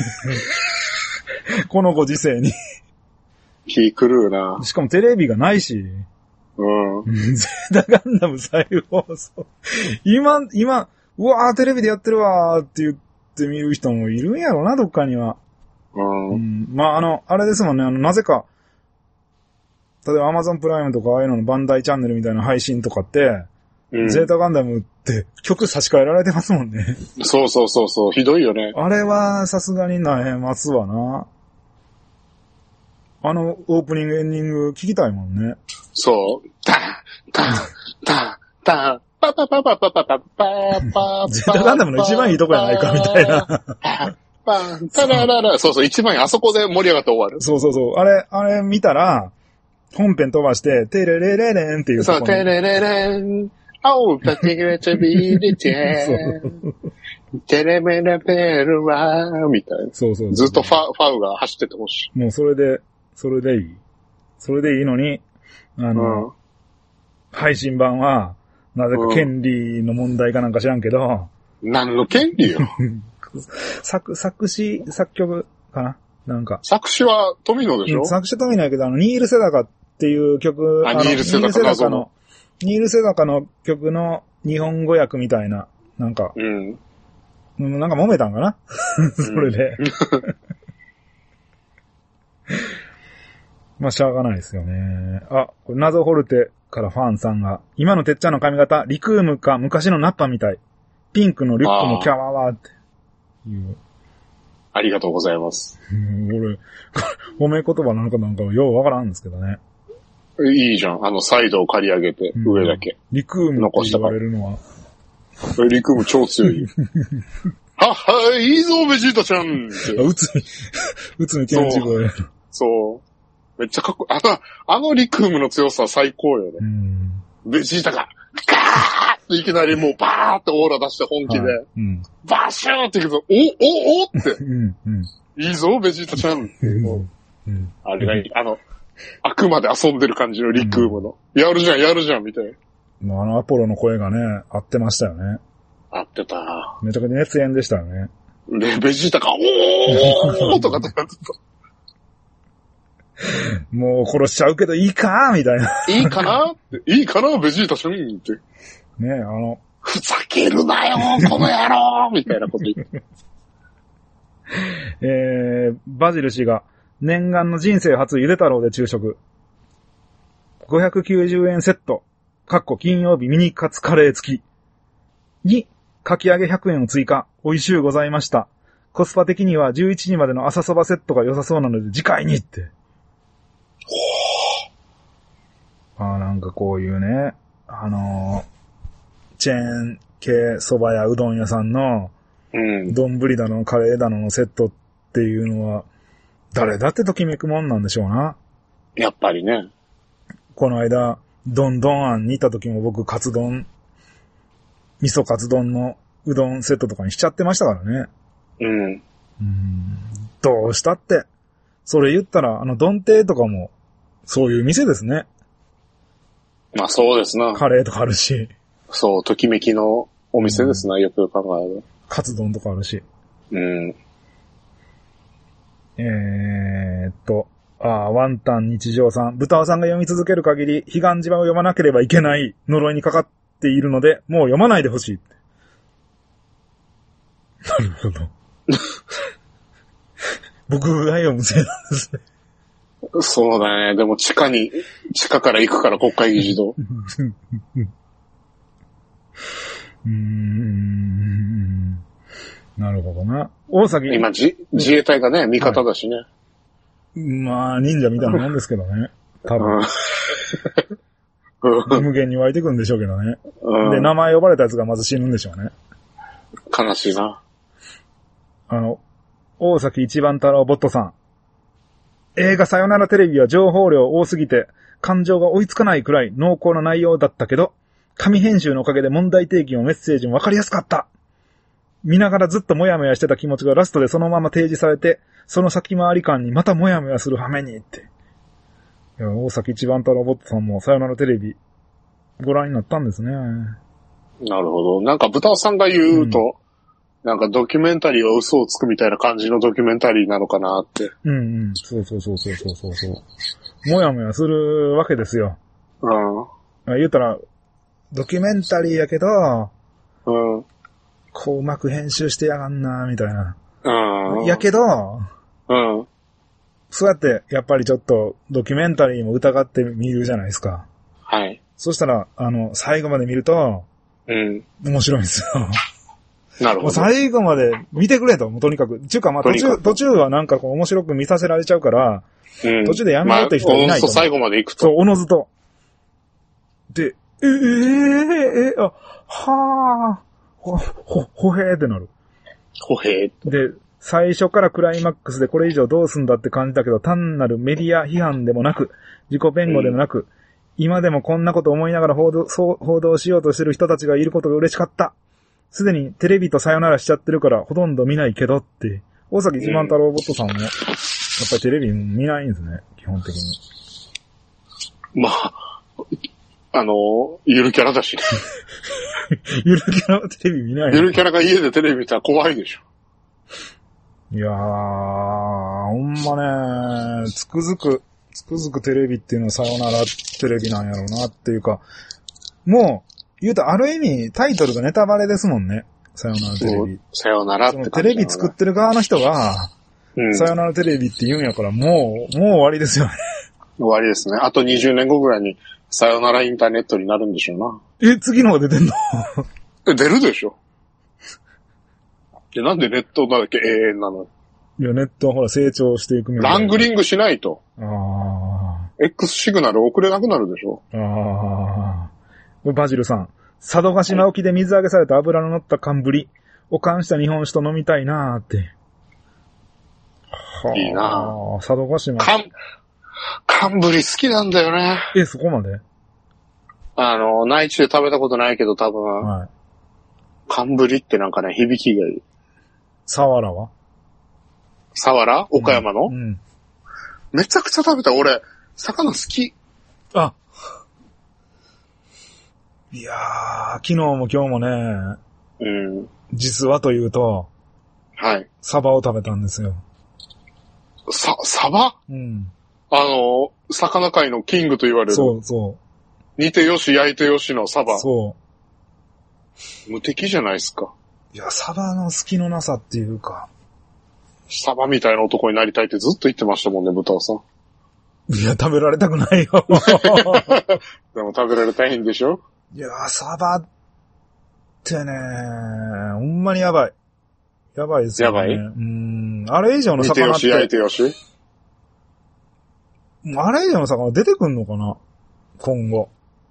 このご時世に気狂うな。 しかもテレビがないし、 うん。 ゼータガンダム再放送今うわーテレビでやってるわーって言って見る人もいるんやろな、どっかには。 うん。 まあ、あれですもんね、なぜか例えば Amazon プライムとかああいうののバンダイチャンネルみたいな配信とかって、うん、ゼータガンダムって曲差し替えられてますもんね。 そう。ひどいよね。 あれはさすがになえますわな。オープニングエンディング聞きたいもんね。 そう。タパパパパパパパパパゼータガンダムの一番いいとこやないかみたいな。 タラララ。そう、一番いい。あそこで盛り上がって終わる。 そう。あれ見たら、本編飛ばして、テレレレレンっていうとこそう、テレレレン。青たちがちびれて、テレメレペルラーみたいな。そう。ずっとファウが走っててほしい。 もうそれでいい。それでいいのに、配信版は、なぜか権利の問題かなんか知らんけど。 何の権利よ。 作詞、作曲かななんか。 作詞は富野でしょ？ 作詞は富野やけど、ニール・セダカっていう曲、 ニール・セダカの曲の日本語訳みたいな、なんか、なんか揉めたんかなそれで。まあ、しゃあがないですよね。これ謎ホルテからファンさんが、今のてっちゃんの髪型、リクームか昔のナッパみたい。ピンクのリュックもキャワワーっていう。 ありがとうございます。 俺、褒め言葉なのかなんかようわからんんですけどね。 いいじゃん。サイドを刈り上げて、上だけ。 リクームって言われるのは。 リクーム超強い。いいぞ、ベジータちゃんって。 うつみケンジゴや。 そう。めっちゃかっこいい。リクームの強さは最高よね。ベジータが、ガーっていきなりもうバーってオーラ出して本気で、バシューっていくと、おって。いいぞ、ベジータちゃんって。あれがいい。あくまで遊んでる感じのリクームの。やるじゃん、みたいな。アポロの声がね、合ってましたよね。 合ってた。 めちゃくちゃ熱演でしたよね。 ベジータが、おーとかってなってた。 もう殺しちゃうけどいいかみたいな。 いいかなベジータちゃんって。 ねふざけるなよこの野郎みたいなこと言って。 バジル氏が、念願の人生初ゆで太郎で昼食。590円セット。金曜日ミニカツカレー付き。に、かき揚げ100円を追加。美味しゅうございました。コスパ的には11時までの朝そばセットが良さそうなので次回にって。なんかこういうね、チェーン系蕎麦やうどん屋さんの、丼だのカレーだののセットっていうのは、誰だってときめくもんなんでしょうな。 やっぱりね。 この間、どんどんあんに行った時も僕味噌カツ丼のうどんセットとかにしちゃってましたからね。どうしたって。それ言ったら、丼亭とかも、そういう店ですね。 まあそうですな。 カレーとかあるし。 そう、ときめきのお店ですな、よく考える。 カツ丼とかあるし。ワンタン日常さん。豚尾さんが読み続ける限り、彼岸島を読まなければいけない呪いにかかっているので、もう読まないでほしい。なるほど。僕が読むせいなんですね。 そうだね。でも地下から行くから国会議事堂。 なるほどな。大崎。 今自衛隊がね、味方だしね。 まあ、忍者みたいなもんですけどね。多分。無限に湧いてくんでしょうけどね。で、名前呼ばれたやつがまず死ぬんでしょうね。 悲しいな。 大崎一番太郎ボットさん。映画さよならテレビは情報量多すぎて、感情が追いつかないくらい濃厚な内容だったけど、紙編集のおかげで問題提起もメッセージもわかりやすかった。見ながらずっともやもやしてた気持ちがラストでそのまま提示されて、その先回り感にまたもやもやする羽目にって。いや、大崎一番太郎ボットさんもさよならテレビご覧になったんですね。 なるほど。なんか豚尾さんが言うと、なんかドキュメンタリーは嘘をつくみたいな感じのドキュメンタリーなのかなって。 うんうん。そう。もやもやするわけですよ。言うたら、ドキュメンタリーやけど、こううまく編集してやがんな、みたいな。やけど、そうやって、やっぱりちょっと、ドキュメンタリーも疑ってみるじゃないですか。 はい。 そしたら、最後まで見ると、面白いんですよ。 なるほど。 最後まで見てくれと、もうとにかく。ちゅうか、まあ途中はなんかこう面白く見させられちゃうから、途中でやめようって人いないと。 最後まで行くと。 そう、おのずと。で、はぁ、ほへーってなる。 ほへーで、最初からクライマックスでこれ以上どうすんだって感じだけど、単なるメディア批判でもなく、自己弁護でもなく、今でもこんなこと思いながら報道しようとしてる人たちがいることが嬉しかった。すでにテレビとさよならしちゃってるからほとんど見ないけどって、大崎一番太郎ボットさんも、やっぱりテレビ見ないんですね、基本的に。 まあ、ゆるキャラだしね。 ゆるキャラはテレビ見ない。 ゆるキャラが家でテレビ見たら怖いでしょ。 いやー、ほんまね、つくづくテレビっていうのはさよならテレビなんやろうなっていうか、もう、言うとある意味タイトルがネタバレですもんね。さよならテレビ。 さよならって感じ。 テレビ作ってる側の人が、さよならテレビって言うんやから、もう終わりですよね。 終わりですね。あと20年後ぐらいに、さよならインターネットになるんでしょうな。 次のが出てんの出るでしょ。なんでネットだっけ永遠なの？ いや、ネットはほら成長していくラングリングしないと。X シグナル送れなくなるでしょ。 バジルさん。佐渡島沖で水揚げされた油の乗った寒ぶり。おかんした日本酒と飲みたいなーって。 いいなぁ。佐渡島。 寒ぶり好きなんだよね。 そこまで？ 内地で食べたことないけど多分、はい、寒ぶりってなんかね、響きがいい。 サワラは？ サワラ？岡山の？めちゃくちゃ食べた。俺、魚好き。 いやー、昨日も今日もね、実はというと、 はい。 サバを食べたんですよ。 サバ？魚界のキングと言われる。 そう。 煮てよし、焼いてよしのサバ。 そう。 無敵じゃないですか。 いや、サバの隙のなさっていうか。 サバみたいな男になりたいってずっと言ってましたもんね、豚尾さん。 いや、食べられたくないよ。 でも食べられたいんでしょ？ いや、サバってね、ほんまにやばい。やばいですよね。 やばい？ あれ以上の魚って。 煮てよし、焼いてよし。 あれ以上の魚出てくんのかな？今後。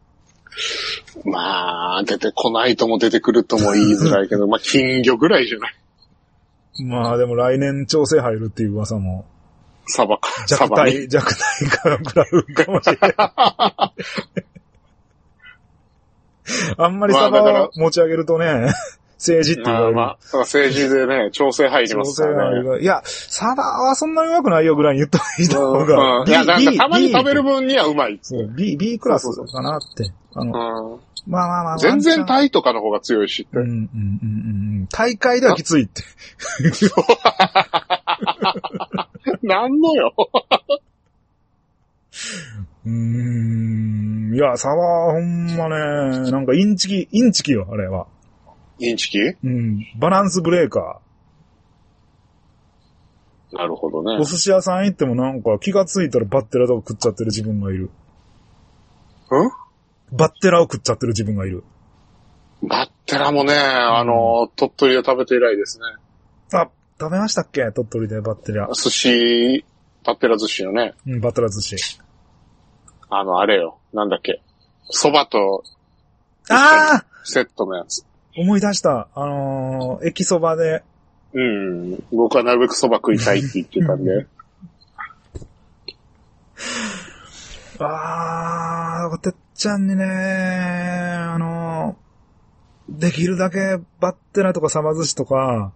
まあ、出てこないとも出てくるとも言いづらいけど、まあ、金魚ぐらいじゃない。 まあでも来年調整入るっていう噂も。 サバか。 弱体から食らうかもしれない。あんまりサバを持ち上げるとね、政治って言われる。 政治でね、調整入りますからね。 いや、サバはそんなにうまくないよぐらいに言った方が。 いや、なんかたまに食べる分にはうまい。 そう、B クラスかなって。まあ。 全然タイとかの方が強いしって。 大会ではきついって。 なんのよ。 いや、サバはほんまね、なんかインチキよ、あれは。 インチキ？ バランスブレーカー。なるほどね。 お寿司屋さん行ってもなんか気がついたらバッテラとか食っちゃってる自分がいる。バッテラを食っちゃってる自分がいる。 バッテラもね、鳥取で食べて以来ですね。 食べましたっけ？鳥取でバッテラ。 寿司立ってら寿司よね。 うん、バトラ寿司。 あれよ。なんだっけ。蕎麦と、 ああセットのやつ。 思い出した。駅蕎麦で。 うん。僕はなるべく蕎麦食いたいって言ってたんで。 てっちゃんにね、できるだけバッテナとかサバ寿司とか、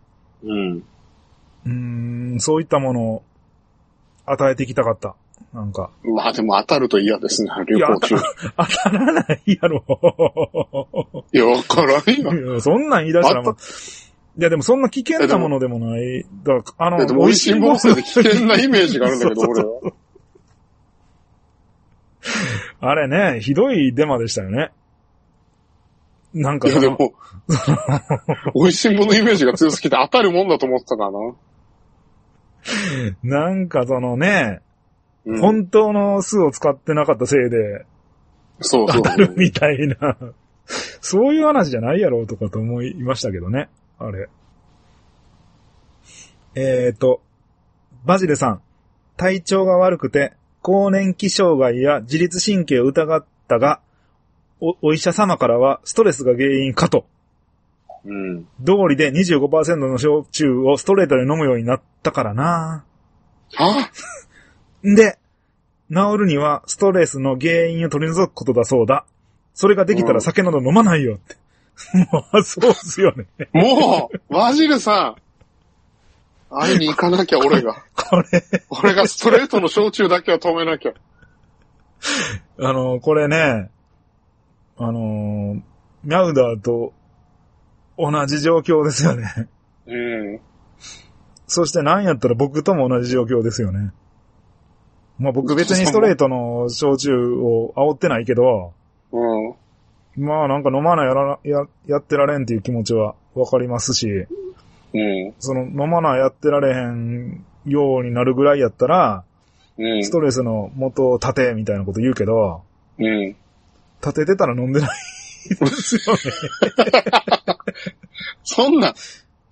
そういったものを与えていきたかった。なんか。 まあでも当たると嫌ですね、旅行中。 当たらないやろ。 いや、わからんよ。 そんなん言い出したらもう。いやでもそんな危険なものでもない。だからでも美味しいもので危険なイメージがあるんだけど、俺は。 あれね、ひどいデマでしたよね。なんかいやでも、美味しいものイメージが強すぎて当たるもんだと思ってたからな。なんかね、本当の酢を使ってなかったせいで、当たるみたいな、そういう話じゃないやろうとかと思いましたけどね、あれ。バジルさん、体調が悪くて、更年期障害や自律神経を疑ったが、お医者様からはストレスが原因かと。道理で 25% の焼酎をストレートで飲むようになったからな。 はで、治るにはストレスの原因を取り除くことだそうだ。それができたら酒など飲まないよって。もう、そうっすよね。 もう、バジルさん。会いに行かなきゃ、俺が。俺がストレートの焼酎だけは止めなきゃ。 これね、ミャウダーと同じ状況ですよね。そしてなんやったら僕とも同じ状況ですよね。まあ僕別にストレートの焼酎を煽ってないけど、まあなんか飲まないやってられんっていう気持ちはわかりますし、その飲まないやってられへんようになるぐらいやったら、ストレスの元を立てみたいなこと言うけど、立ててたら飲んでないですよね。 そんな。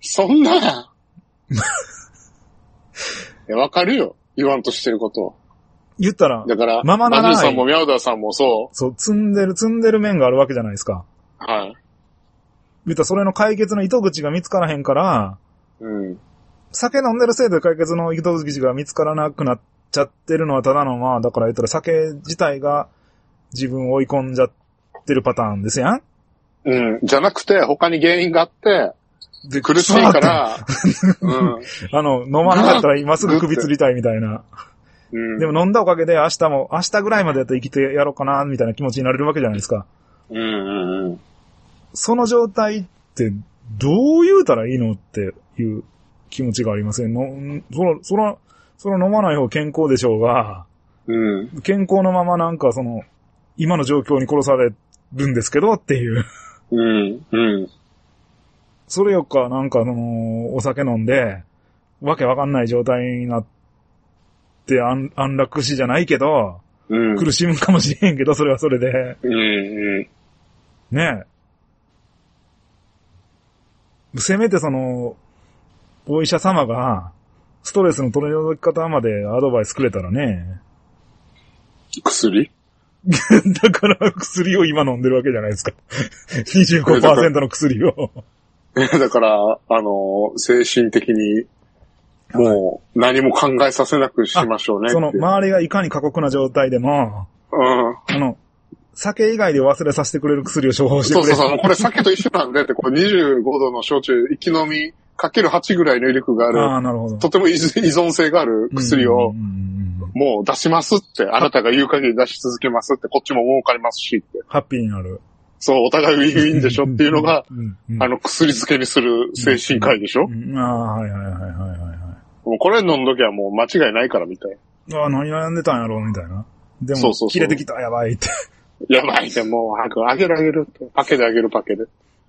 わかるよ。言わんとしてることは。 言ったら、 だから、 ままならない。 マジさんもミャウダーさんもそう。 そう、積んでる面があるわけじゃないですか。 はい。 言ったらそれの解決の糸口が見つからへんから、酒飲んでるせいで解決の糸口が見つからなくなっちゃってるのはただのだから言ったら酒自体が自分を追い込んじゃってるパターンですやん。 じゃなくて他に原因があって、苦しいから、 飲まなかったら今すぐ首吊りたいみたいな。でも飲んだおかげで明日ぐらいまでやったら生きてやろうかな、みたいな気持ちになれるわけじゃないですか。その状態ってどう言うたらいいのっていう気持ちがありませんの。その飲まない方健康でしょうが、健康のままなんか今の状況に殺されるんですけどっていう。それよかなんかお酒飲んで、わけわかんない状態になって安楽死じゃないけど、苦しむかもしれへんけど、それはそれで。ねえ。せめてお医者様が、ストレスの取り除き方までアドバイスくれたらね。 薬だから薬を今飲んでるわけじゃないですか。25% の薬を。 だから、精神的に、もう、何も考えさせなくしましょうね。 周りがいかに過酷な状態でも、酒以外で忘れさせてくれる薬を処方してくれる。 そう、これ酒と一緒なんでって、これ25度の焼酎、一気飲み、かける8ぐらいの威力がある。 なるほど。 とても依存性がある薬を、もう出しますって、あなたが言う限り出し続けますって、こっちも儲かりますしって。 ハッピーになる。 そう、お互いウィンウィンでしょっていうのが、薬漬けにする精神科医でしょ。 はい。 もうこれ飲んどきはもう間違いないからみたいな。何悩んでたんやろみたいな。でも、切れてきた、やばいって。 やばいって、もう、早くあげるって。パケであげるパケで。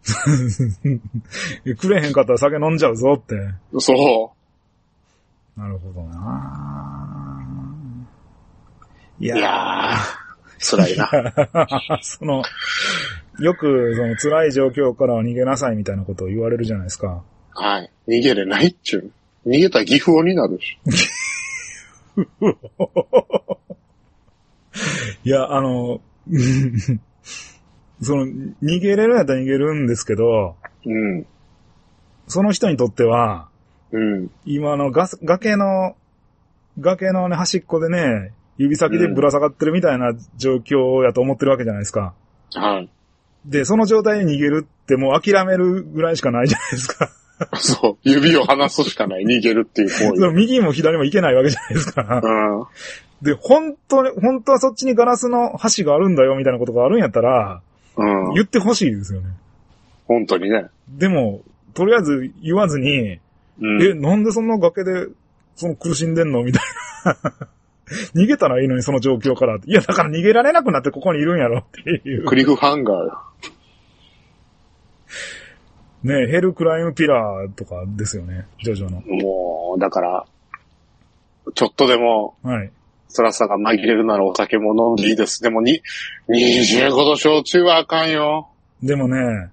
くれへんかったら酒飲んじゃうぞって。 そう。 なるほどな。いやー、辛いな。 よく、辛い状況からは逃げなさいみたいなことを言われるじゃないですか。 はい。逃げれないっちゅう。逃げたら岐阜鬼になるし。 いや、逃げれるやったら逃げるんですけど、 うん。 その人にとっては、 うん。 今の崖のね、端っこでね、指先でぶら下がってるみたいな状況やと思ってるわけじゃないですか。 はい。 で、その状態で逃げるってもう諦めるぐらいしかないじゃないですか。 そう。指を離すしかない。逃げるっていう行為。 右も左も行けないわけじゃないですか。 うん。 で、本当はそっちにガラスの橋があるんだよみたいなことがあるんやったら、 うん。 言ってほしいですよね。 本当にね。 でも、とりあえず言わずに、うん、なんでそんな崖で、苦しんでんのみたいな。逃げたらいいのにその状況から。いや、だから逃げられなくなってここにいるんやろっていう。 クリフハンガーよ。 ねえ、ヘルクライムピラーとかですよね、ジョジョの。 もう、だから、ちょっとでも、 はい。 辛さが紛れるならお酒も飲んでいいです。でも25度焼酎はあかんよ。 でもね、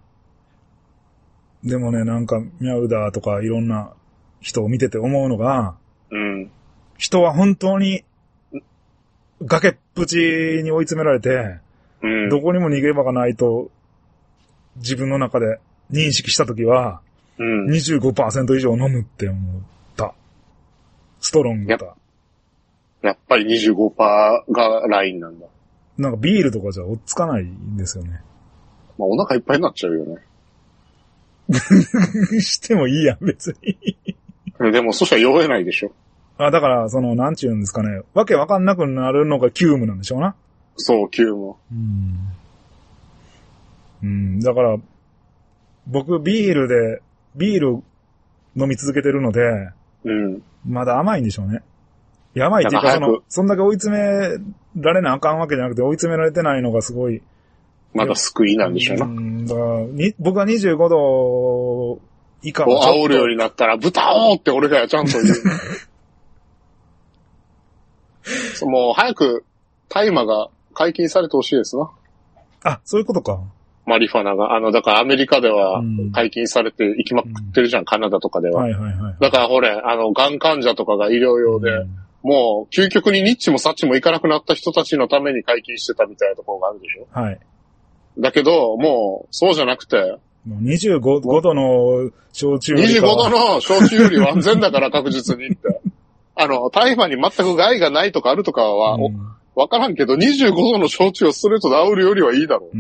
なんか、ミャウダーとかいろんな人を見てて思うのが、 うん。 人は本当に、崖っぷちに追い詰められて、 うん。 どこにも逃げ場がないと、自分の中で認識したときは、 うん。 25% 以上飲むって思った。ストロングだ。 やっぱり 25% がラインなんだ。 なんかビールとかじゃ追っつかないんですよね。 まあお腹いっぱいになっちゃうよね。 してもいいやん、別に。 でもそしたら酔えないでしょ。 だから、なんちゅうんですかね。わけわかんなくなるのがキュームなんでしょうな。 そう、キューム。 だから、僕ビール飲み続けてるので、 うん。 まだ甘いんでしょうね。いや、甘いっていうか、そんだけ追い詰められなあかんわけじゃなくて、追い詰められてないのがすごい。 まだ救いなんでしょうな。 だから僕は25度以下を煽るようになったら、豚をって俺がちゃんと言う。もう早く大麻が解禁されてほしいですな。 あ、そういうことか。 マリファナが。だからアメリカでは解禁されて行きまくってるじゃん、カナダとかでは。 はいはいはい。 だからがん患者とかが医療用で、もう究極にニッチもサッチも行かなくなった人たちのために解禁してたみたいなところがあるでしょ。 はい。 だけど、もう、そうじゃなくて。 25度の焼酎より 25度の焼酎よりは安全だから確実にって。大麻に全く害がないとかあるとかは、わからんけど、25度の焼酎をストレートで煽るよりはいいだろう。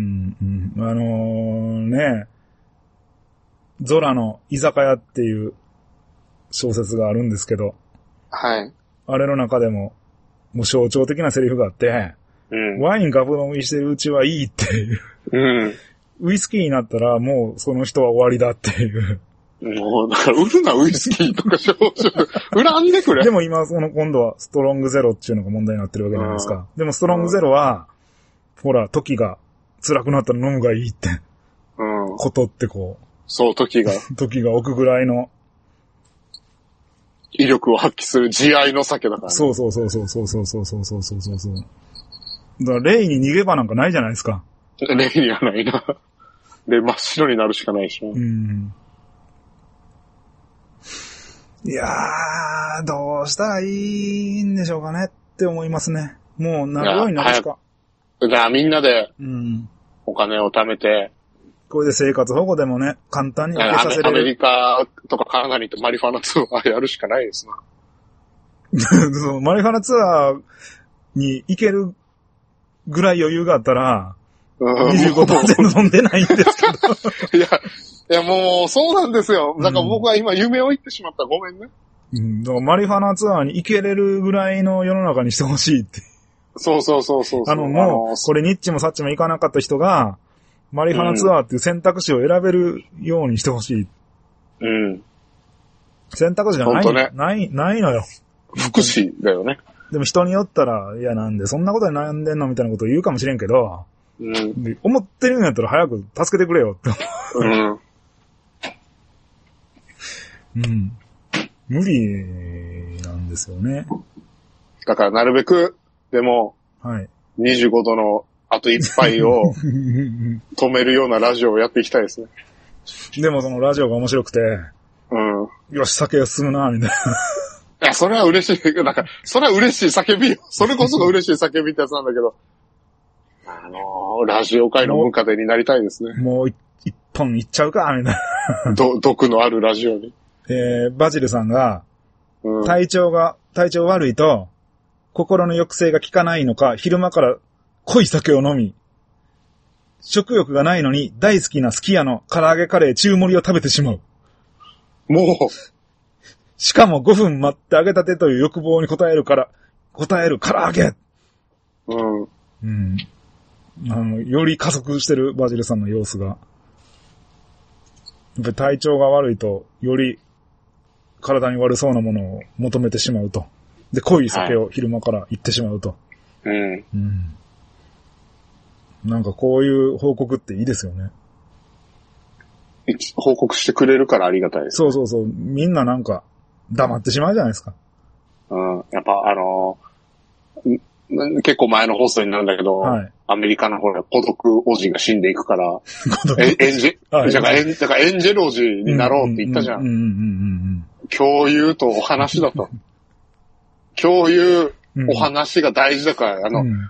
ゾラの居酒屋っていう小説があるんですけど。 はい。 あれの中でも、もう象徴的なセリフがあって、ワインガブ飲みしてるうちはいいっていう。ウイスキーになったらもうその人は終わりだっていう。 もう、だから売るなウイスキーとか焼酎。恨んでくれ。 でも今今度はストロングゼロっていうのが問題になってるわけじゃないですか。でもストロングゼロは、ほら、時が辛くなったら飲むがいいって。ことってこう。 そう、時が置くぐらいの。 威力を発揮する慈愛の酒だから、ね。 そう。だから、レイに逃げ場なんかないじゃないですか。 レイにはないな。で、真っ白になるしかないし。 いやー、どうしたらいいんでしょうかねって思いますね。もうなるようになるしか。 だからみんなで、お金を貯めて、 これで生活保護でもね、簡単に受けさせれる。 アメリカとかカナダに行ってマリファナツアーやるしかないですな。 マリファナツアーに行けるぐらい余裕があったら、25% 飲んでないんですけど。 いやもう、そうなんですよ。だから僕は今夢を言ってしまった。ごめんね。 だからマリファナツアーに行けれるぐらいの世の中にしてほしいって。 そう。 もう、これニッチもサッチも行かなかった人が、マリファナツアーっていう選択肢を選べるようにしてほしい。選択肢がない、ね、ないのよ。 福祉だよね。 でも人によったら、いやなんでそんなことに悩んでんのみたいなことを言うかもしれんけど、思ってるんやったら早く助けてくれよって。無理なんですよね。 だからなるべく、でも、25度のあと一杯を止めるようなラジオをやっていきたいですね。 でもそのラジオが面白くて、よし、酒が進むな、みたいいや、それは嬉しい。なんか、それは嬉しい叫びよ。それこそが嬉しい叫びってやつなんだけど。ラジオ界のムカデになりたいですね。 もう一本いっちゃうか、みたいな。毒のあるラジオに。 バジルさんが、体調悪いと、心の抑制が効かないのか、昼間から濃い酒を飲み、食欲がないのに大好きなすき家の唐揚げカレー中盛りを食べてしまう。 もう。 しかも5分待って揚げたてという欲望に応える唐揚げ。より加速してるバジルさんの様子が。やっぱり体調が悪いと、より体に悪そうなものを求めてしまうと。で、濃い酒を昼間から行ってしまうと。なんかこういう報告っていいですよね。 報告してくれるからありがたいです。 そうそうそう。みんななんか黙ってしまうじゃないですか。 やっぱ結構前の放送になるんだけど、アメリカのほら、孤独おじが死んでいくから、エンジェルおじになろうって言ったじゃん。共有とお話だと。共有、お話が大事だから、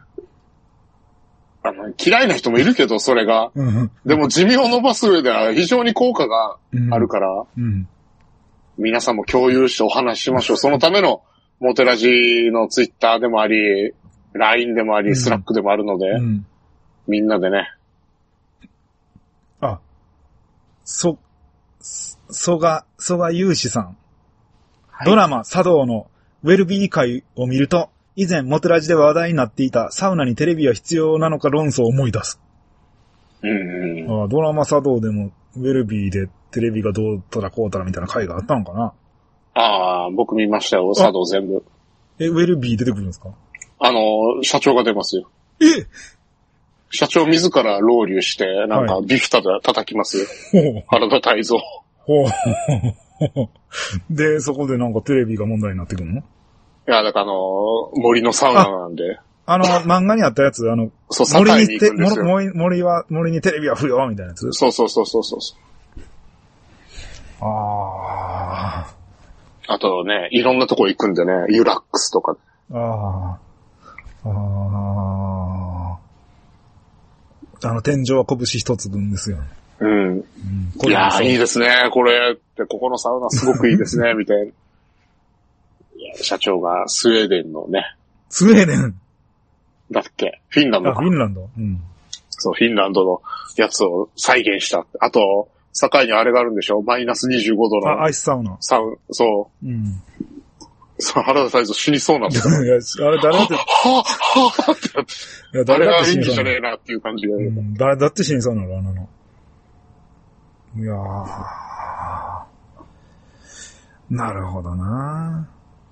嫌いな人もいるけど、それが。でも寿命を伸ばす上では非常に効果があるから、皆さんも共有してお話ししましょう。そのためのモテラジのツイッターでもあり、LINE でもあり、スラックでもあるので、みんなでね。 蘇我雄志さん。ドラマ、茶道のウェルビー会を見ると、以前モテラジで話題になっていたサウナにテレビは必要なのか論争を思い出す。ドラマ茶道でもウェルビーでテレビがどうたらこうたらみたいな回があったのかな。 僕見ましたよ、茶道全部。 ウェルビー出てくるんですか？ 社長が出ますよ。社長自らロウリュして、なんかビフタで叩きますよ。原田泰造。 で、そこでなんかテレビが問題になってくるの？ いや、だから森のサウナなんで。 漫画にあったやつ、 そう、堺に行くんですよ。 森にテレビは不要みたいなやつ？ そう。あとね、いろんなとこ行くんでね、ユラックスとか。 天井は拳一つ分ですよ。 いや、いいですね、これって、ここのサウナすごくいいですね、みたいな。社長がスウェーデンのね。 スウェーデンだっけ？フィンランドか。 フィンランド。 そう、フィンランドのやつを再現した。あと、境にあれがあるんでしょ？マイナス25度の。 アイスサウナ。 そう。そう、原田泰造死にそうなんだよ。 いや、あれ誰だって。 はぁってなって。いや、誰が演技じゃねえなっていう感じが。 誰だって死にそうなの、あんなの。いやー。なるほどな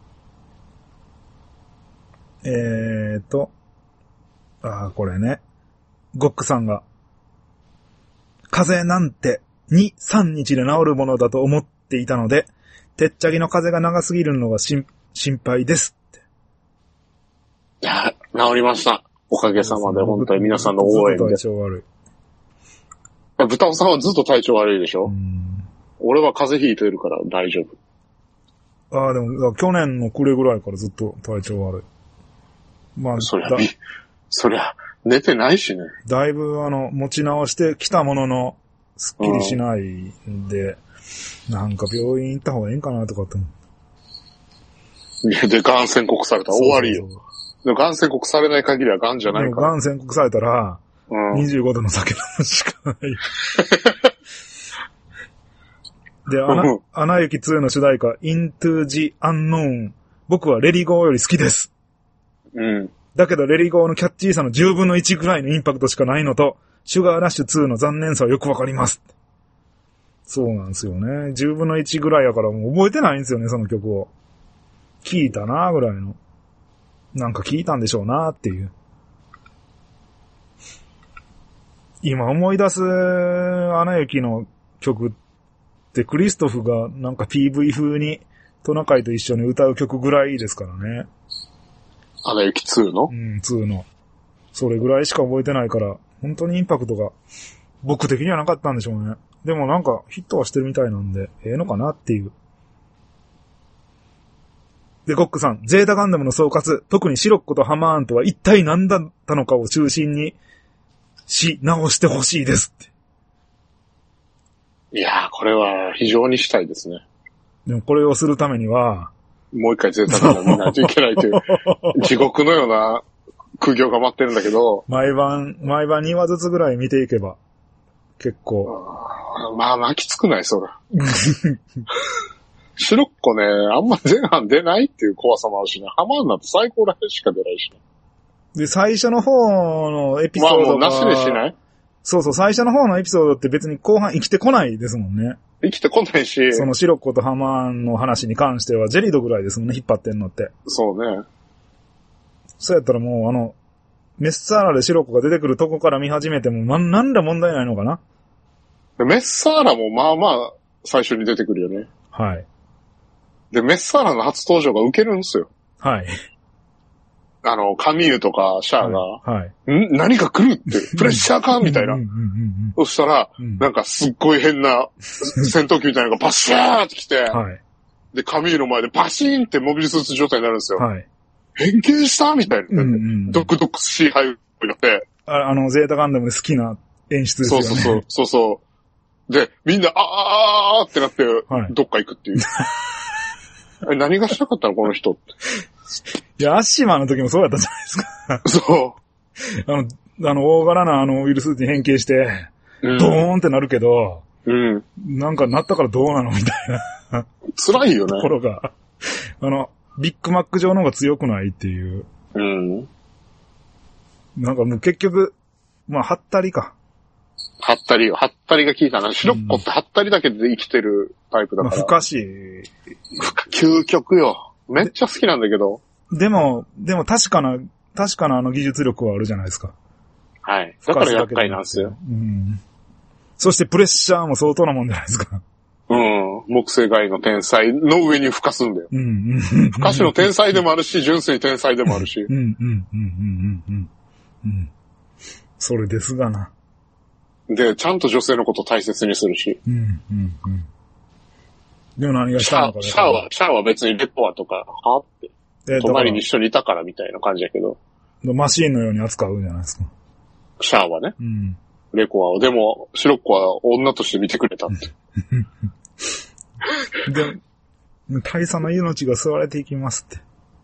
これね。ゴックさんが、風邪なんて2、3日で治るものだと思っていたので、てっちゃぎの風が長すぎるのが心配ですって。 いや、治りました。おかげさまで、本当に皆さんの応援で。 ずっと体調悪い。豚尾さんはずっと体調悪いでしょ？俺は風邪ひいてるから大丈夫。 でも、去年の暮れぐらいからずっと体調悪い。 そりゃ、寝てないしね。 だいぶ、持ち直してきたものの、すっきりしないんで、なんか病院行った方がいいんかなとかって思う。で、癌宣告されたら終わりよ。でも癌宣告されない限りは癌じゃないから。 癌宣告されたら、25度の酒飲むしかない。で、アナ雪2の主題歌、Into the Unknown。僕はレリゴーより好きです。だけどレリゴーのキャッチーさの10分の1ぐらいのインパクトしかないのと、シュガーラッシュ2の残念さはよくわかります。そうなんですよね。10分の1ぐらいやからもう覚えてないんですよね、その曲を。聞いたなぐらいの。なんか聞いたんでしょうなっていう。今思い出すアナ雪の曲ってクリストフがなんか PV 風にトナカイと一緒に歌う曲ぐらいですからね。 アナ雪2の 2の。それぐらいしか覚えてないから、本当にインパクトが僕的にはなかったんでしょうね。でもなんかヒットはしてるみたいなんで、のかなっていう。 で、コックさん、ゼータガンダムの総括、特にシロッコとハマーンとは一体何だったのかを中心に直してほしいですって。 いやー、これは非常にしたいですね。 でもこれをするためには、 もう一回ゼータガンダム見ないといけないという、地獄のような苦行が待ってるんだけど。 毎晩2話ずつぐらい見ていけば、結構。 まあ、泣きつくない、それ。シロッコね、あんま前半出ないっていう怖さもあるしね。ハマーンなんて最高らへんしか出ないしね。 で、最初の方のエピソードが。 まあもうなしでしない？ そうそう、最初の方のエピソードって別に後半生きてこないですもんね。 生きてこないし。 そのシロッコとハマーンの話に関しては、ジェリドぐらいですもんね、引っ張ってんのって。 そうね。 そうやったらもうメッサーラでシロッコが出てくるとこから見始めても、なんら問題ないのかな？ メッサーラもまあまあ最初に出てくるよね。 はい。 で、メッサーラの初登場が受けるんですよ。 はい。 カミーユとかシャアが、 はい。 何か来るって、プレッシャーかみたいな。そしたら、なんかすっごい変な戦闘機みたいなのがパシャーって来て、はい。で、カミーユの前でパシーンってモビルスーツ状態になるんですよ。はい。変形したみたいな。ドクドクしい俳優になって。 ゼータガンダムで好きな演出ですよね。 そうそう。で、みんな、あーってなって、どっか行くっていう。何がしたかったのこの人って。 いや、アッシマーの時もそうだったじゃないですか。そう。 大柄なウイルスーツに変形して、ドーンってなるけど、なんかなったからどうなのみたいな。 辛いよね。 ところが、ビッグマック上の方が強くないっていう。なんかもう結局、まあ、ハッタリか。 ハッタリが効いたな。シロッコってハッタリだけで生きてるタイプだから。 不可視。 究極よ。めっちゃ好きなんだけど。 でも確かな技術力はあるじゃないですか。 はい。だから厄介なんですよ。 そしてプレッシャーも相当なもんじゃないですか。 木星外の天才の上に孵化すんだよ。孵化しの天才でもあるし、純粋天才でもあるし。 それですがな。 で、ちゃんと女性のことを大切にするし。 でも何がしたのかね。 シャアは別にレポアとか、はって。隣に一緒にいたからみたいな感じやけど。 マシーンのように扱うじゃないですか。 シャアはね。レコアを。でも、シロッコは女として見てくれたって。 で、大佐の命が吸われていきますって。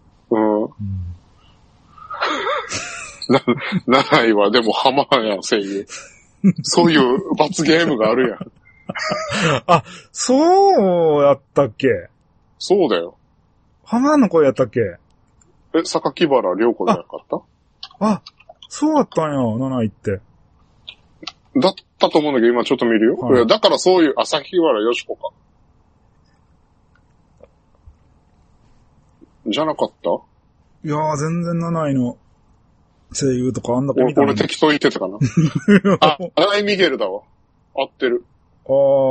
7位はでもハマーンやん、声優。そういう罰ゲームがあるやん。 あ、そうやったっけ？ そうだよ。 ハマーンの声やったっけ？ 榊原涼子じゃなかった？ あ、そうやったんや、7位って。 だったと思うんだけど、今ちょっと見るよ。はい、だからそういう、榊原よし子か。じゃなかった？ いやー、全然7位の声優とかあんだけ見たの。 俺適当言ってたかな。アイミゲルだわ。合ってる。で、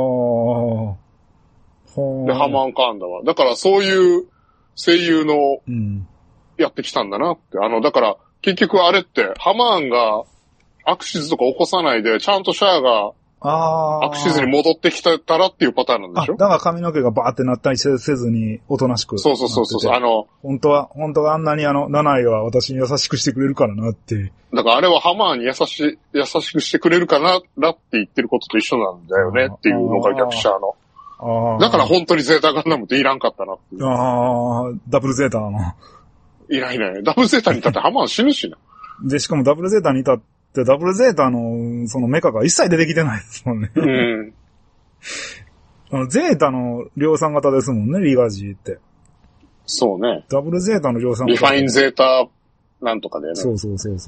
ハマーンカーンだわ。だからそういう声優の、やってきたんだなって。だから、結局あれって、ハマーンがアクシズとか起こさないで、ちゃんとシャアが、アクシズに戻ってきたらっていうパターンなんでしょ？ だから髪の毛がバーってなったりせずに、おとなしく。 そう。 本当はあんなに7位は私に優しくしてくれるからなって。 だからあれはハマーンに優しくしてくれるからなって言ってることと一緒なんだよねっていうのが逆シャアの。だから本当にゼータガンダムっていらんかったなっていう。 ダブルゼータの。 いない。ダブルゼータにいたってハマーン死ぬしな。 で、しかもダブルゼータにいたって、ダブルゼータのそのメカが一切出てきてないですもんね。ゼータの量産型ですもんね、リガジーって。そうね。ダブルゼータの量産型。リファインゼータなんとかだよね。そう。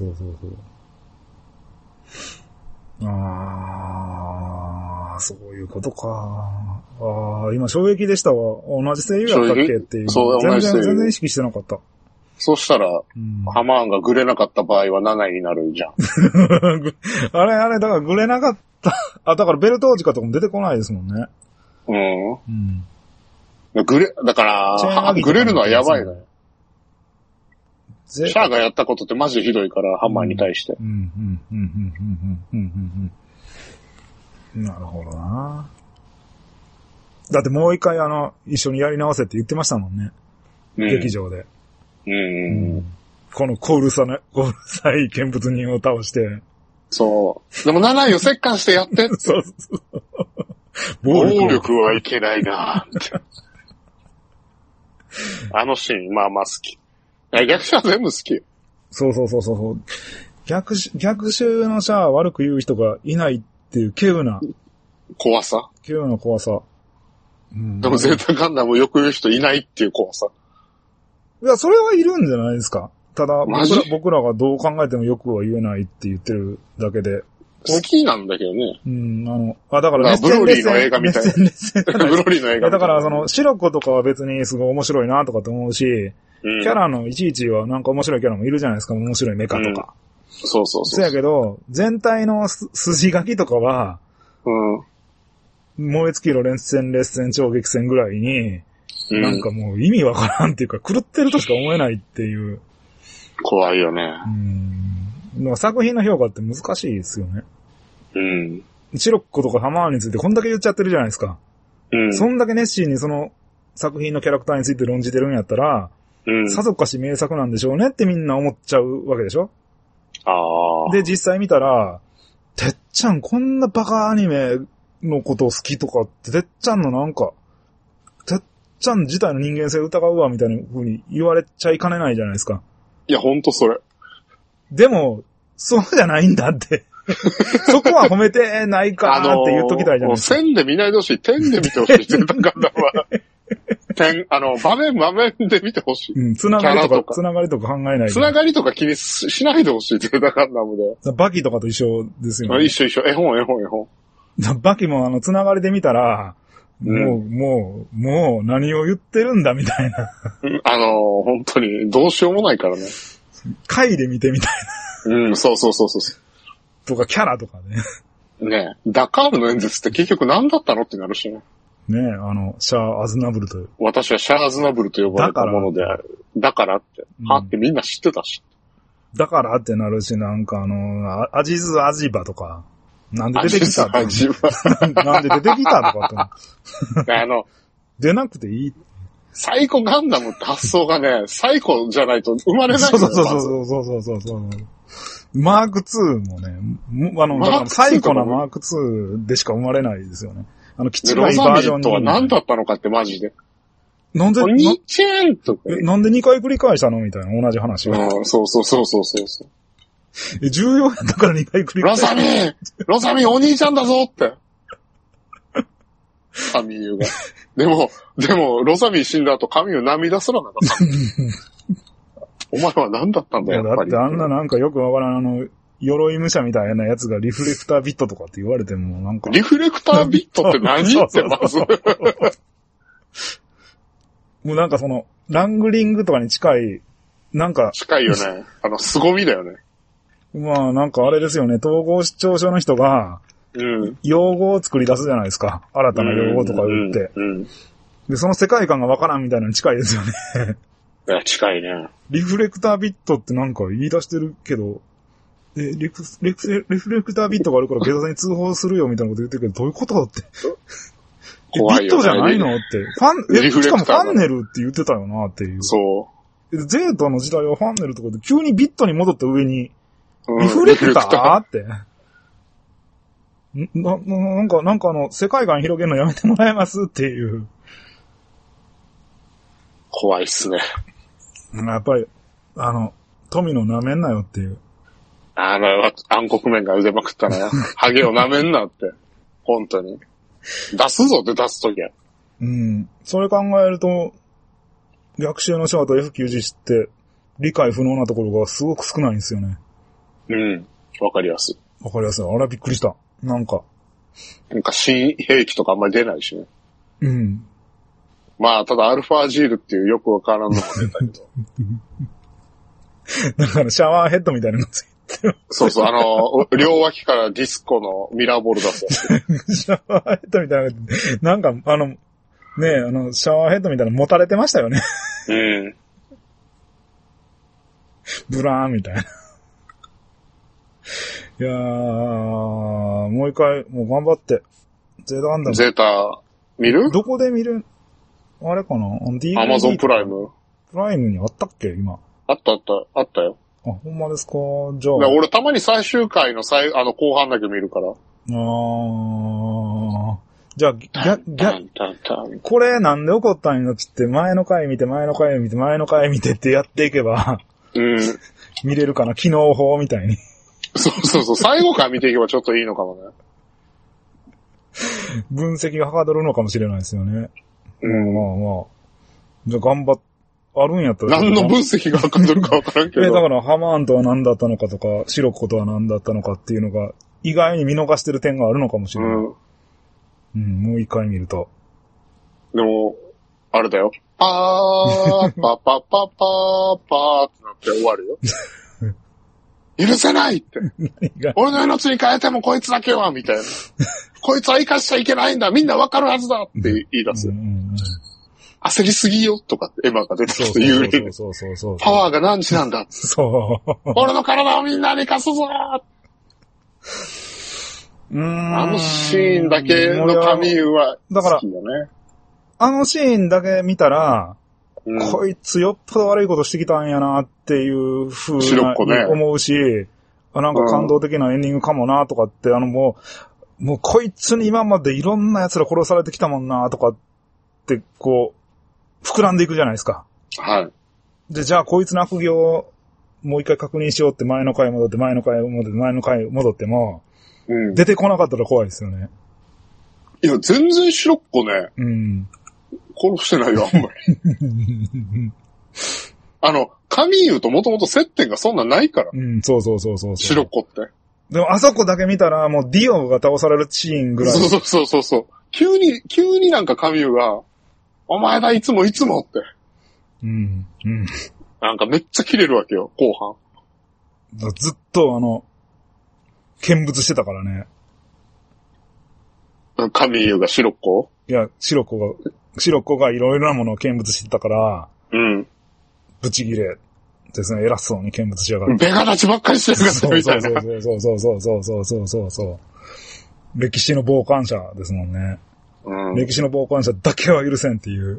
そういうことか。今衝撃でしたわ。同じ声優やったっけっていう。そう、全然意識してなかった。そしたら、ハマーンがグレなかった場合は7位になるじゃん。あれ、だからグレなかった。だからベルトージカとかも出てこないですもんね。だから、グレるのはやばいね。シャアがやったことってマジでひどいから、ハマーンに対して。なるほどな。だってもう一回一緒にやり直せって言ってましたもんね。 劇場で。このコールさい見物人を倒して。 そう。でも7位を折檻してやってって。そうそう。暴力はいけないなって。あのシーン、まあまあ好き。逆襲は全部好き。 そう。逆襲の悪く言う人がいないっていう稀有な怖さ。でもゼータガンダムよく言う人いないっていう怖さ。 いや、それはいるんじゃないですか。ただ僕らがどう考えてもよくは言えないって言ってるだけで。 好きなんだけどね。 だからブロリーの映画みたいな。ブロリーの映画みたいな。 だからシロコとかは別にすごい面白いなとかと思うし、キャラのいちいちはなんか面白いキャラもいるじゃないですか。面白いメカとか。 そう。 そうやけど、全体の筋書きとかは、燃え尽きろ劣戦超激戦ぐらいに、なんかもう意味わからんっていうか、狂ってるとしか思えないっていう。 怖いよね。 作品の評価って難しいですよね。シロッコとかハマーについてこんだけ言っちゃってるじゃないですか。そんだけ熱心にその作品のキャラクターについて論じてるんやったら、さぞかし名作なんでしょうねってみんな思っちゃうわけでしょ。で、実際見たら、てっちゃんこんなバカアニメのことを好きとかって、てっちゃんのなんか、てっちゃん自体の人間性疑うわみたいな風に言われちゃいかねないじゃないですか。 いや、ほんとそれ。 でも、そうじゃないんだって。そこは褒めてないかなって言っときたいじゃないですか。 線で見ないでほしい。点で見てほしい。全然ガンダムは。場面で見てほしい。 つながりとか考えない。 つながりとか気にしないでほしい。ゼータガンダムで。 バキとかと一緒ですよね。 一緒。絵本。 バキもつながりで見たら、もう何を言ってるんだみたいな。 本当にどうしようもないからね。 回で見てみたいな。そう。 とかキャラとかね。 ねえ、ダカールの演説って結局何だったのってなるしね。 ねえ、シャア・アズナブルという。 私はシャア・アズナブルと呼ばれたものである。だからって。ってみんな知ってたし。 だからってなるし、なんかアジズ・アジバとか。なんで出てきたアジズ・アジバ。なんで出てきたとかって。出なくていい。 サイコガンダムって発想がね、サイコじゃないと生まれないんだよ。 そう。マーク2もね、だからサイコなマーク2でしか生まれないですよね。きちがいバージョンに。ロザミーとは何だったのかってマジで。 なんで、 ニチェンとか。 なんで2回繰り返したのみたいな、同じ話が。 そう。 重要やったから2回繰り返した。 ロザミーお兄ちゃんだぞって。神優が。でも、ロザミー死んだ後、神優涙すらなかった。お前は何だったんだよ、やっぱり。 だってあんななんかよくわからん鎧武者みたいなやつがリフレクタービットとかって言われてもなんか。 リフレクタービットって何ってまず。 もうなんかラングリングとかに近い、なんか。 近いよね。凄みだよね。 まあなんかあれですよね、統合失調症の人が、用語を作り出すじゃないですか。新たな用語とか言って。で、その世界観がわからんみたいなのに近いですよね。 いや、近いね。 リフレクタービットってなんか言い出してるけど、リフレクタービットがあるから警察に通報するよみたいなこと言ってるけど、どういうことって。 怖いよね。 ビットじゃないのって。しかもファンネルって言ってたよなっていう。 そう。 ゼータの時代はファンネルとかで急にビットに戻った上に、リフレクターって。なんか世界観広げるのやめてもらえますっていう。 怖いっすね。 やっぱり、富の舐めんなよっていう。 暗黒面が腕まくったな。ハゲを舐めんなって。本当に。出すぞって出すときは。 それ考えると、逆襲のシャアと F91 って理解不能なところがすごく少ないんですよね。 わかりやすい。 あれはびっくりした。なんか新兵器とかあんまり出ないしね。まあ、ただアルファジールっていうよくわからんのも出たけど。 だからシャワーヘッドみたいなのついてる。 そう、両脇からディスコのミラーボール出すやつ。シャワーヘッドみたいな、なんかシャワーヘッドみたいなの持たれてましたよね。ブラーンみたいな。いやー、もう一回、もう頑張って。ゼータガンダム。 ゼータ、見る？ どこで見る？あれかな？ Amazon プライム。 プライムにあったっけ今。 あったよ。 あ、ほんまですか。じゃあ。 俺たまに最終回の後半だけ見るから。 じゃあ、これなんで起こったんやつって、前の回見てってやっていけば、見れるかな、機能法みたいに。 そう、最後から見ていけばちょっといいのかもね。 分析がはかどるのかもしれないですよね。まあ。じゃあ頑張っ、あるんやったら。 何の分析がはかどるかわからんけど。 だからハマーンとは何だったのかとか、シロッコとは何だったのかっていうのが、意外に見逃してる点があるのかもしれない。もう一回見ると。 でも、あれだよ。パーってなって終わるよ。許せないって。俺の命に変えてもこいつだけは、みたいな。こいつは生かしちゃいけないんだ。みんなわかるはずだって言い出す。焦りすぎよとかってエマが出てきて言う。パワーが何時なんだ。 そう。 俺の体をみんなに貸すぞあのシーンだけのカミーユは好きよね。 あのシーンだけ見たら、こいつよっぽど悪いことしてきたんやなっていう風に思うし、なんか感動的なエンディングかもなとかって、もうこいつに今までいろんな奴ら殺されてきたもんなとかって、こう、膨らんでいくじゃないですか。 はい。 で、じゃあこいつの悪行をもう一回確認しようって前の回戻っても、出てこなかったら怖いですよね。 いや、全然シロッコね。殺してないよ、あんまり。カミーユともともと接点がそんなないから。 そう。 シロッコって。 でも、あそこだけ見たら、もうディオが倒されるシーンぐらい。 そう。急になんかカミーユが、お前だ、いつもって。なんかめっちゃ切れるわけよ、後半。ずっと見物してたからね。 カミーユがシロッコ？ いや、シロッコがいろいろなものを見物してたから、ブチギレですね、偉そうに見物しやがって。 ベガ立ちばっかりしてるからみたいな。 そう。歴史の傍観者ですもんね。歴史の傍観者だけは許せんっていう。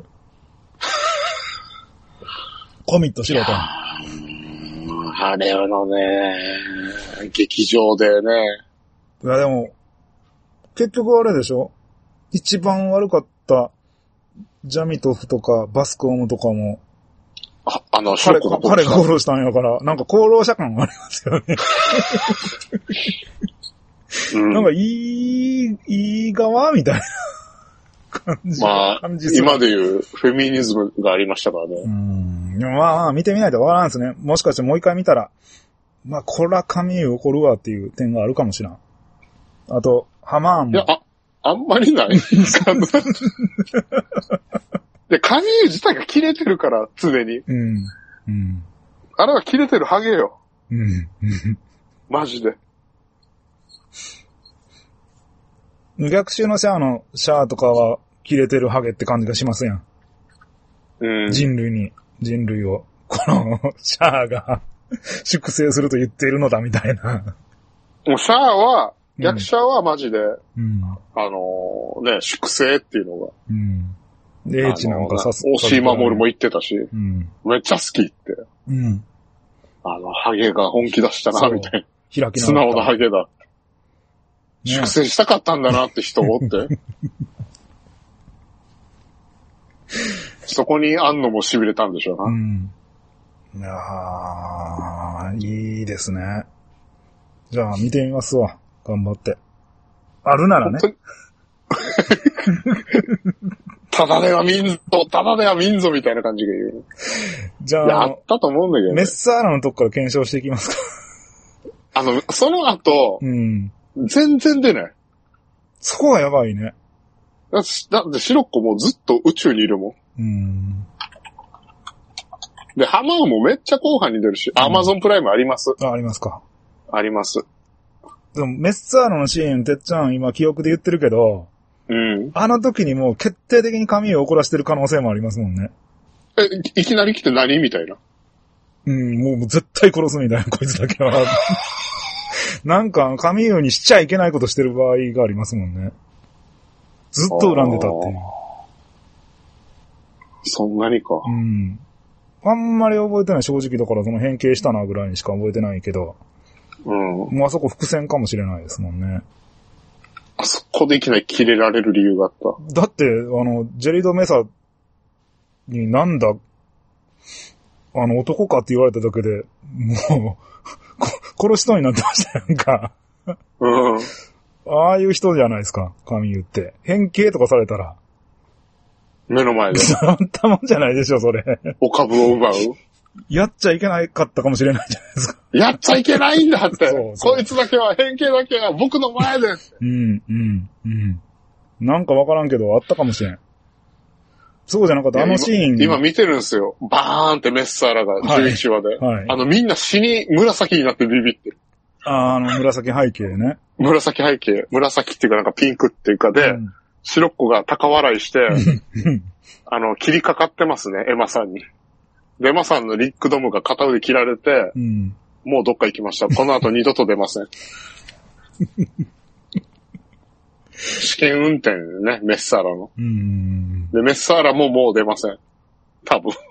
コミットしろと。 あれのね、劇場でね。 いやでも、結局あれでしょ？一番悪かったジャミトフとかバスコームとかも、彼が殺したんやから、なんか功労者感がありますよね。なんかいい側みたいな感じ。 今でいうフェミニズムがありましたからね。 見てみないとわからんですね。もしかしてもう一回見たら、こらカミーユ怒るわっていう点があるかもしれん。あと、ハマーンも。 いや、あんまりない。で、カミーユ自体が切れてるから、常に。あれは切れてるハゲよ。マジで。 逆襲のシャアとかは切れてるハゲって感じがしますやん。人類を、このシャアが粛清すると言っているのだみたいな。 もうシャアは、逆者はマジで、粛清っていうのが。 英知なんか大島守も言ってたし、めっちゃ好きって。ハゲが本気出したな、みたいな。素直なハゲだ。粛清したかったんだなって人思って。そこにあんのも痺れたんでしょうな。 いやいいですね。じゃあ見てみますわ。頑張って。あるならね。ただでは民族みたいな感じが言う。 じゃあ、 あったと思うんだけど、ね。 メッサーラのとこから検証していきますか。 その後、全然出ない。 そこがやばいね。 だってシロッコもずっと宇宙にいるもん。で、ハマーもめっちゃ後半に出るし、アマゾンプライムあります。 ありますか。 あります。 でも、メッサーラのシーン、てっちゃん今記憶で言ってるけど、あの時にもう決定的に髪を怒らしてる可能性もありますもんね。 いきなり来て何みたいな。 もう絶対殺すみたいな、こいつだけは。なんか、カミーユにしちゃいけないことしてる場合がありますもんね。ずっと恨んでたっていう。 そんなにか。 あんまり覚えてない、正直だからその変形したなぐらいにしか覚えてないけど。 うん。 もうあそこ伏線かもしれないですもんね。 あそこでいきなり切れられる理由があった。 だって、ジェリド・メサになんだ、男かって言われただけで、もう殺しそうになってましたやんか。 うん。 ああいう人じゃないですか、神言って。変形とかされたら。 目の前で。 そんなもんじゃないでしょ、それ。 お株を奪う。 やっちゃいけなかったかもしれないじゃないですか。 やっちゃいけないんだって。 そうそうこいつだけは、変形だけは僕の前で。 うん。なんかわからんけど、あったかもしれん。そうじゃなかった、あのシーン。 今見てるんですよ。バーンってメッサーラが11話で。 はい。 みんな死に紫になってビビってる。 紫背景ね。 紫背景。紫っていうかなんかピンクっていうかで、白っ子が高笑いして、切りかかってますね、エマさんに。で、エマさんのリックドムが片腕切られて、もうどっか行きました。この後二度と出ません。試験運転ね、メッサーラの。で、メッサーラももう出ません。多分。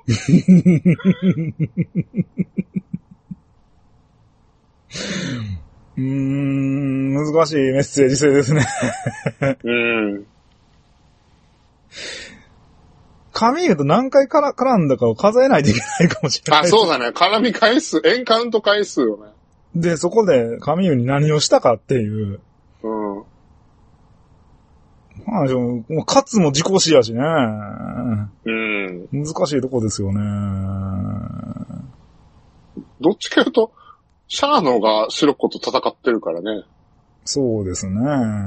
難しいメッセージ性ですね。神言うと何回絡んだかを数えないといけないかもしれない。 そうだね。絡み回数、エンカウント回数よね。 で、そこで神言に何をしたかっていう。もう勝つも自己死やしね。難しいとこですよね。 どっちかいうと、シャーノが白子と戦ってるからね。 そうですね。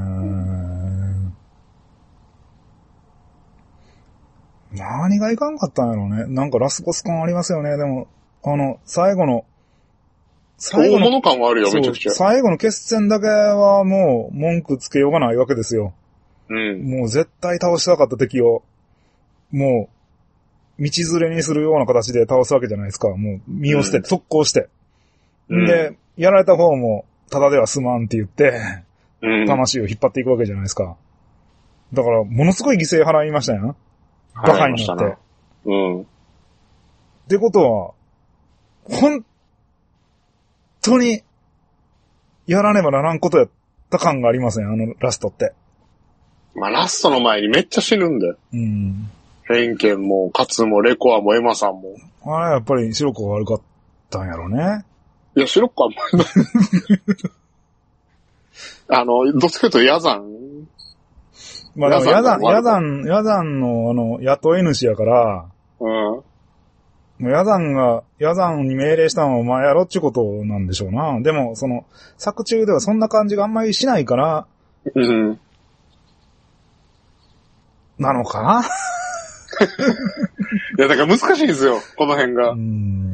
何がいかんかったんやろうね。なんかラスボス感ありますよね。でも、最後の大物感はあるよ、めちゃくちゃ。 最後の決戦だけはもう文句つけようがないわけですよ。もう絶対倒したかった敵を、もう、道連れにするような形で倒すわけじゃないですか。もう、身を捨てて、速攻して。で、やられた方も、ただでは済まんって言って、魂を引っ張っていくわけじゃないですか。だから、ものすごい犠牲払いましたよ。バカになって。ってことは、本当に、やらねばならんことやった感がありません、ラストって。 まあ、ラストの前にめっちゃ死ぬんだよ。ヘンケンも、カツも、レコアも、エマさんも。 あれ、やっぱり白子が悪かったんやろね。 いや、白子はどっちかというとヤザン。 まあでもヤザンの雇い主やから、もうヤザンに命令したのはお前やろっちゅうことなんでしょうな。でも、作中ではそんな感じがあんまりしないから、なのかな。 いや、だから難しいんですよ、この辺が。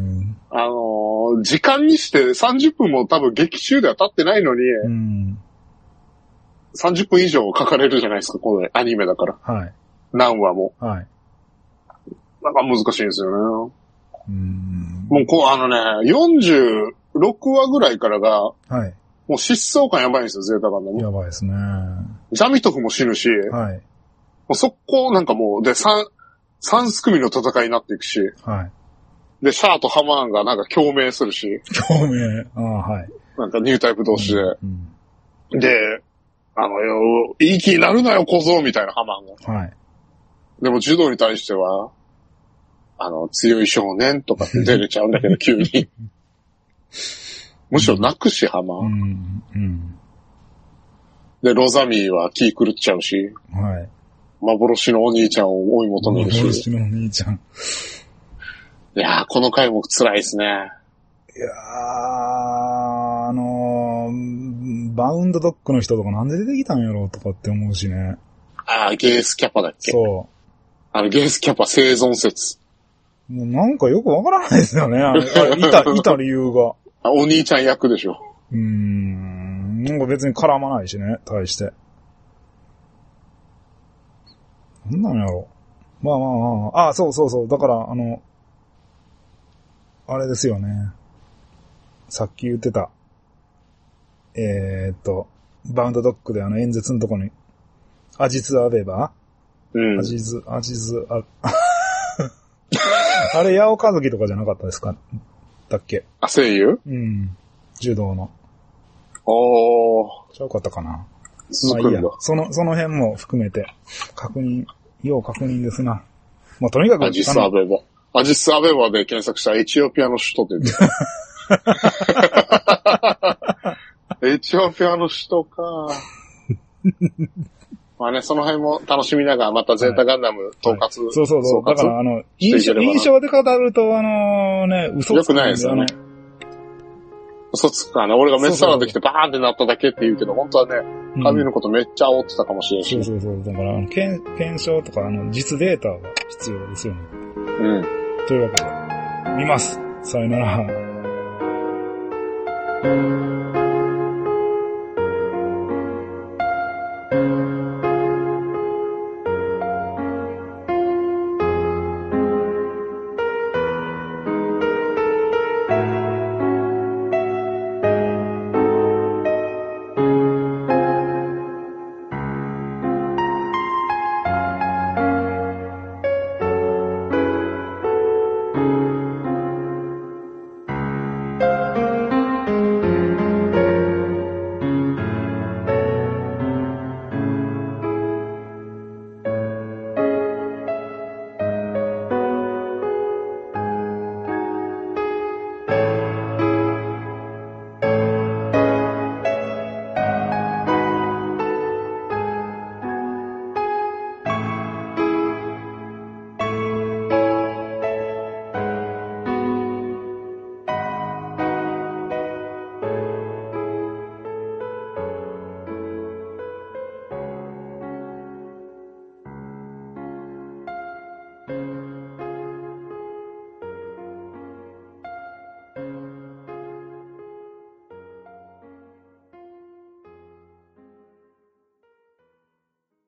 時間にして30分も多分劇中では経ってないのに、30分以上書かれるじゃないですか、このアニメだから。 はい。 何話も。 はい。 なんか難しいんですよね。もう46話ぐらいからが、もう疾走感やばいんですよ、ゼータガンダム。 やばいですね。 ジャミトフも死ぬし、もう速攻なんかもう、で、3組の戦いになっていくし、で、シャアとハマーンがなんか共鳴するし。 共鳴。 なんかニュータイプ同士で。で、いい気になるなよ、小僧みたいなハマーンが。でも、柔道に対しては、強い少年とかって出れちゃうんだけど、急に。むしろ泣くし、ハマーン。で、ロザミーは気狂っちゃうし。幻のお兄ちゃんを追い求めるし。 幻のお兄ちゃん。 いやー、この回も辛いですね。 いやー、バウンドドッグの人とかなんで出てきたんやろうとかって思うしね。 ゲースキャパだっけ？ そう。 ゲースキャパ生存説。 もうなんかよくわからないですよね。いた理由が。 お兄ちゃん役でしょ。 なんか別に絡まないしね、対して。なんなんやろ。まあ。そう。だから、あれですよね。さっき言ってた。バウンドドッグで演説のとこに、アジズアベバアジズあれ、八尾和樹とかじゃなかったですかだっけ？ あ、声優？ うん。柔道の。 おー。 ちゃうかったかな。 まあいいや。 その辺も含めて、要確認ですな。まあ、とにかく。 アジスアベバで検索したらエチオピアの首都って言ってた。エチオピアの首都か。まあね、その辺も楽しみながら、またゼータガンダム統括、はい、 そう。だから印象で語ると嘘つくんだよね。よくないですよね。 嘘つくかね。俺がメスサラできてバーンってなっただけって言うけど、本当はね、神のことめっちゃ煽ってたかもしれないし。 そう。だから、検証とか、実データが必要ですよね。 うん。 というわけで、見ます。さよなら。